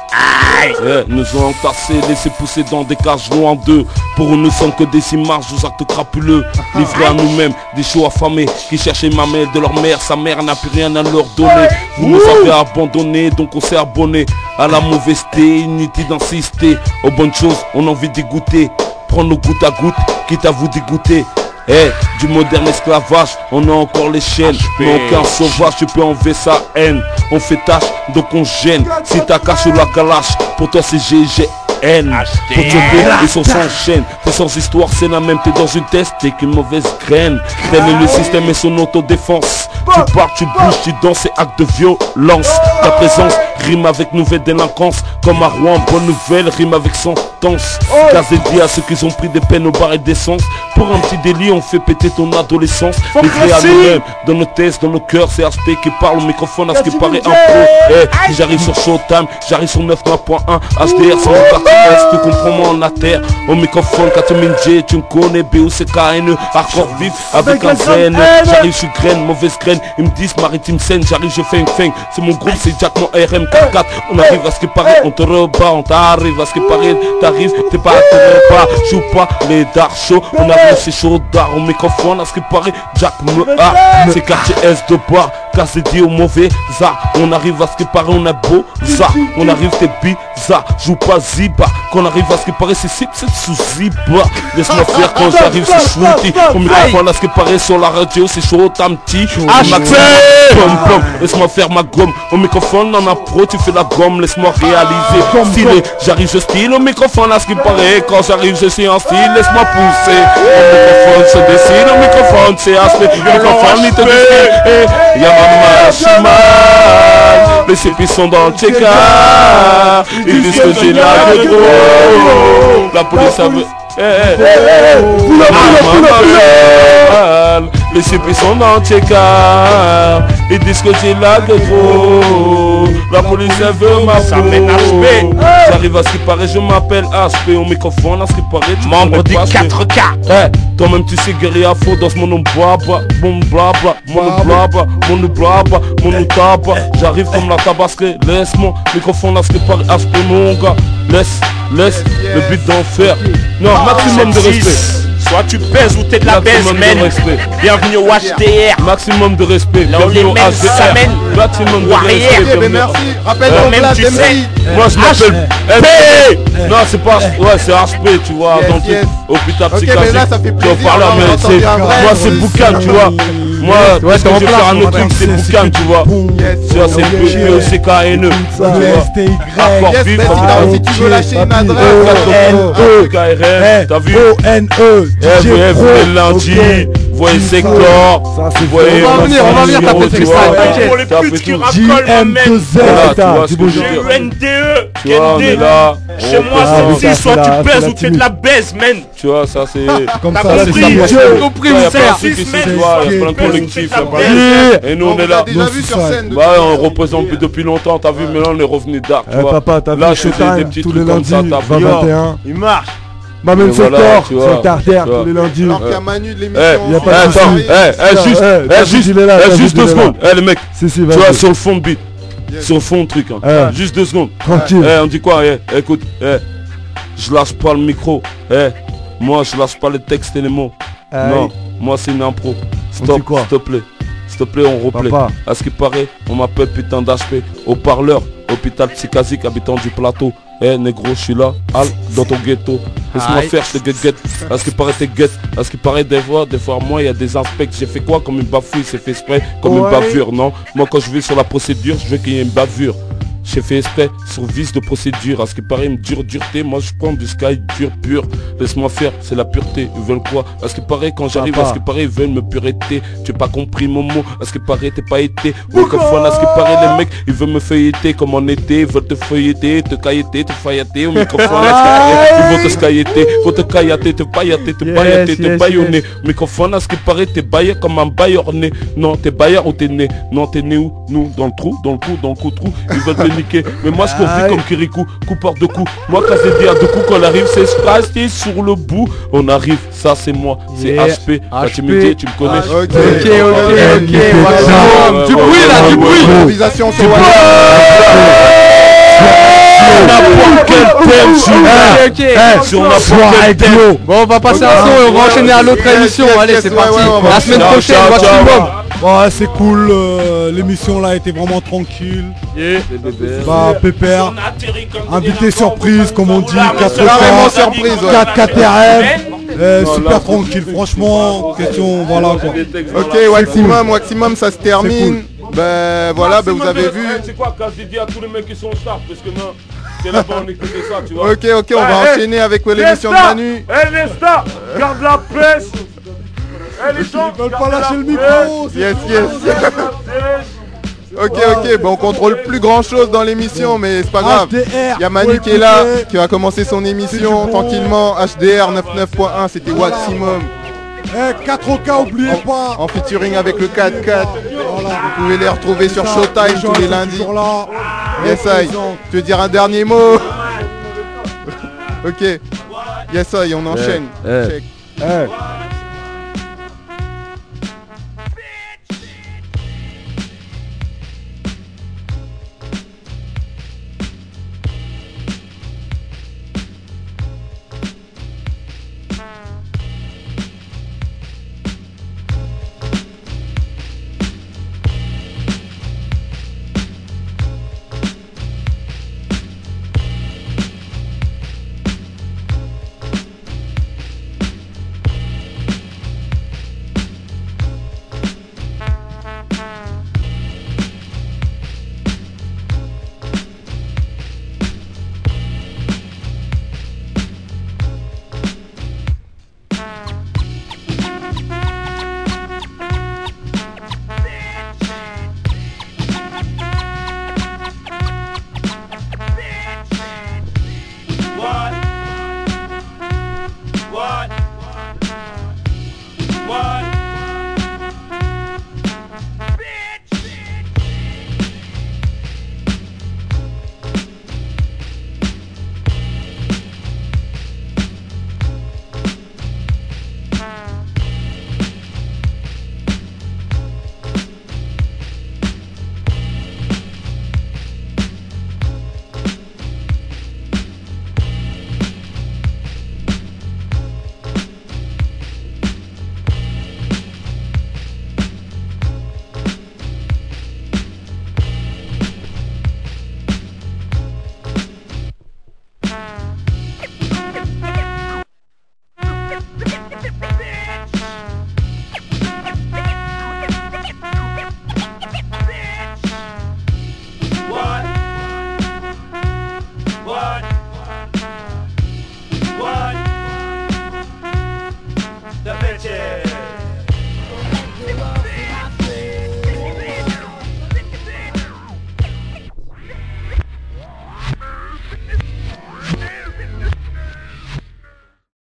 Nous ont entassés, laissés pousser dans des cages loin d'eux. Pour eux nous sommes que des images aux actes crapuleux. Livrés à nous-mêmes, des chauds affamés qui cherchaient ma mère de leur mère. Sa mère n'a plus rien à leur donner. Vous nous avez abandonnés, donc on s'est abonné à la mauvaiseté. Inutile d'insister, aux bonnes choses on a envie d'y goûter. Prendre nos goutte à goutte, quitte à vous dégoûter. Du moderne esclavage, on a encore les chaînes. Mais aucun sauvage, tu peux enlever sa haine. On fait tâche, donc on gêne. Si t'as caché la calache, pour toi c'est GGN. Pour te dire, ils sont sans chaîne. T'es sans histoire, c'est la même, t'es dans une test, t'es qu'une mauvaise graine. Tel est le système et son autodéfense. Tu pars, tu bouges, tu danses, c'est acte de violence. Ta présence rime avec nouvelle délinquance. Comme à Rouen, bonne nouvelle, rime avec sentence. Gazédi à ceux qui ont pris des peines au bar et d'essence. Pour un petit délit, on fait péter ton adolescence. Livré à nous-mêmes, dans nos tests, dans nos cœurs, c'est HP qui parle au microphone à ce qui paraît un pro. J'arrive sur Showtime, j'arrive sur 9.1. HDR, c'est mon quartier S, tu comprends moi en terre. Au microphone, Katomin J, tu me connais, BOCKN, hardcore vif avec un zen. J'arrive, je suis graine, mauvaise graine. Ils me disent maritime scène, j'arrive, je fais une feinte. C'est mon groupe, c'est Jack, mon RM44. On arrive à ce qui paraît, on te rebat, on t'arrive à ce qui paraît. T'arrives, t'es pas, te rebat, joue pas les dark shows. On arrive, c'est chaud d'art au microphone, à ce qui paraît, Jack me a. C'est quartier S de bar, cassé dit au mauvais ça. On arrive à ce qui paraît, on est beau, ça. On arrive, t'es bizarre, joue pas Ziba. Quand on arrive à ce qui paraît, c'est sous Ziba. Laisse-moi faire quand j'arrive, c'est shooty. Au microphone, à ce qui paraît, sur la radio, c'est chaud, tamti. Laisse-moi faire ma gomme. Au microphone, on a pro, tu fais la gomme, laisse-moi réaliser. Stylé, j'arrive, je style. Au microphone, à ce qui paraît, quand j'arrive, je suis en style, laisse-moi pousser. Au microphone, se dessine, au microphone, c'est aspect. Au microphone, il te dit, y'a ma mal. Les cépis sont dans le check-up. Ils disent que j'ai la de gros. La police a vu. Les Les CP sont dans tes car. Ils disent que j'ai là de trop. La police elle veut ma peau. J'arrive à ce qui paraît, je m'appelle HP. Au microphone, à ce qui paraît, tu membre du 4K. Toi-même tu sais guérir à faux dans ce mon blabla. Mon blabla, mon blabla, mon blabla, mon taba. J'arrive comme la tabasquée. Laisse mon microphone, à ce qui paraît, HP mon gars. Laisse le but d'enfer. Non, maximum de respect. Soit tu pèses ou t'es de la baise, man. Bienvenue au HDR. Maximum de respect. Là où les mecs s'amènent. Maximum de respect. Merci. Rappelle-moi même tu sais. Moi je m'appelle MP. Non, c'est pas. Ouais, c'est HP, tu vois. Dans le hôpital psychiatrique. Tu vas parler, mais c'est. Moi c'est Boucan, tu vois. Moi, parce que je vais faire un autre truc, c'est Boucan, tu vois. Tu vois, c'est BOCKNE. Si tu veux lâcher une adresse. T'as vu vous les lundis, vous voyez Sector, vous voyez... On va venir taper ce freestyle, pour les putes qui racolent, UNDE, tu vois, on est là. Chez moi, c'est soit tu pèses ou t'es de la baise, man. Tu vois, ça c'est... T'as compris, j'ai compris, mon frère. Il y a plein de collectifs, et nous on est là. Bah on représente depuis longtemps, t'as vu, mais là on est revenu dark, tu vois. Papa, t'as vu, là je fais des petits trucs comme ça, t'as vu. 21. Il marche. Bah même Sector, c'est vois, Tartaire tous les lundis. Alors qu'il y a Manu de l'émission. Il y a pas de juste 2 secondes. Les mecs, tu vois, vas-y. sur le fond de beat. Sur le fond de truc, juste 2 secondes. Tranquille. On dit quoi? Écoute, je lâche pas le micro. Moi je lâche pas les textes et les mots. Non, moi c'est une impro. Stop, s'il te plaît, on replay. À ce qui paraît, on m'appelle putain d'HP. Haut-parleur, hôpital psychiatrique, habitant du plateau. Négro, je suis là, dans ton ghetto. Laisse-moi faire, je te guette. À ce qui paraît, t'es guette. À ce qui paraît, des fois, moi, il y a des inspects. J'ai fait quoi comme une bafouille? C'est fait exprès comme une bavure, non? Moi, quand je vais sur la procédure, je veux qu'il y ait une bavure. J'ai fait exprès sur vice de procédure. À ce qui paraît, une dureté. Moi, je prends du sky pur. Laisse-moi faire, c'est la pureté. Ils veulent quoi? À ce qui paraît, quand j'arrive, à ce qui paraît, ils veulent me pureté. Tu n'as pas compris mon mot. À ce qui paraît, t'es pas été. Microphone, à ce qui paraît, les mecs, ils veulent me feuilleter comme en été. Ils veulent te feuilleter, te caillater, te faillater. Au microphone, ils vont te scailleter. Faut te caillater, te paillater, te paillater, te baïonner. Microphone, à ce qui paraît, t'es baillé comme un baillorné. Non, t'es baillard ou t'es né? Non, t'es né où? Nous, dans le trou, dans le cou, trou. Ils veulent te niquer. Mais moi je confie comme Kirikou, coup par deux coups. Moi quand j'ai dit à deux coups qu'on arrive, c'est rester sur le bout. On arrive, ça c'est moi, c'est HP. Tu me dis, tu me connais. Ok. Du bruit là, du bruit. Improvisation sur Bon, on va passer un son et on va enchaîner à l'autre émission. Allez, c'est parti. La semaine prochaine, maximum. Ouais, c'est cool, l'émission là était vraiment tranquille. Bah pépère, invité surprise comme on dit, 4 surprise, 4 KTRM, super tranquille, franchement, question, voilà quoi. Ok, Waximum, ça se termine. Ben voilà, vous avez vu. C'est quoi quand j'ai dit à tous les mecs qui sont stars, parce que non, c'est là-bas on écoutait ça, tu vois. Ok, on va enchaîner avec l'émission de Manu. Les stars, garde la pêche. Ils veulent pas lâcher le micro. Yes. Ok, bon on contrôle plus grand chose dans l'émission, mais c'est pas grave. Il y a Manu qui est là, qui va commencer son émission tranquillement. HDR 99.1, c'était Waximum. 4K, oubliez pas. En featuring avec le 4-4. Vous pouvez les retrouver sur Showtime tous les lundis. Yes, tu veux dire un dernier mot? Ok. Yes, on enchaîne. Check.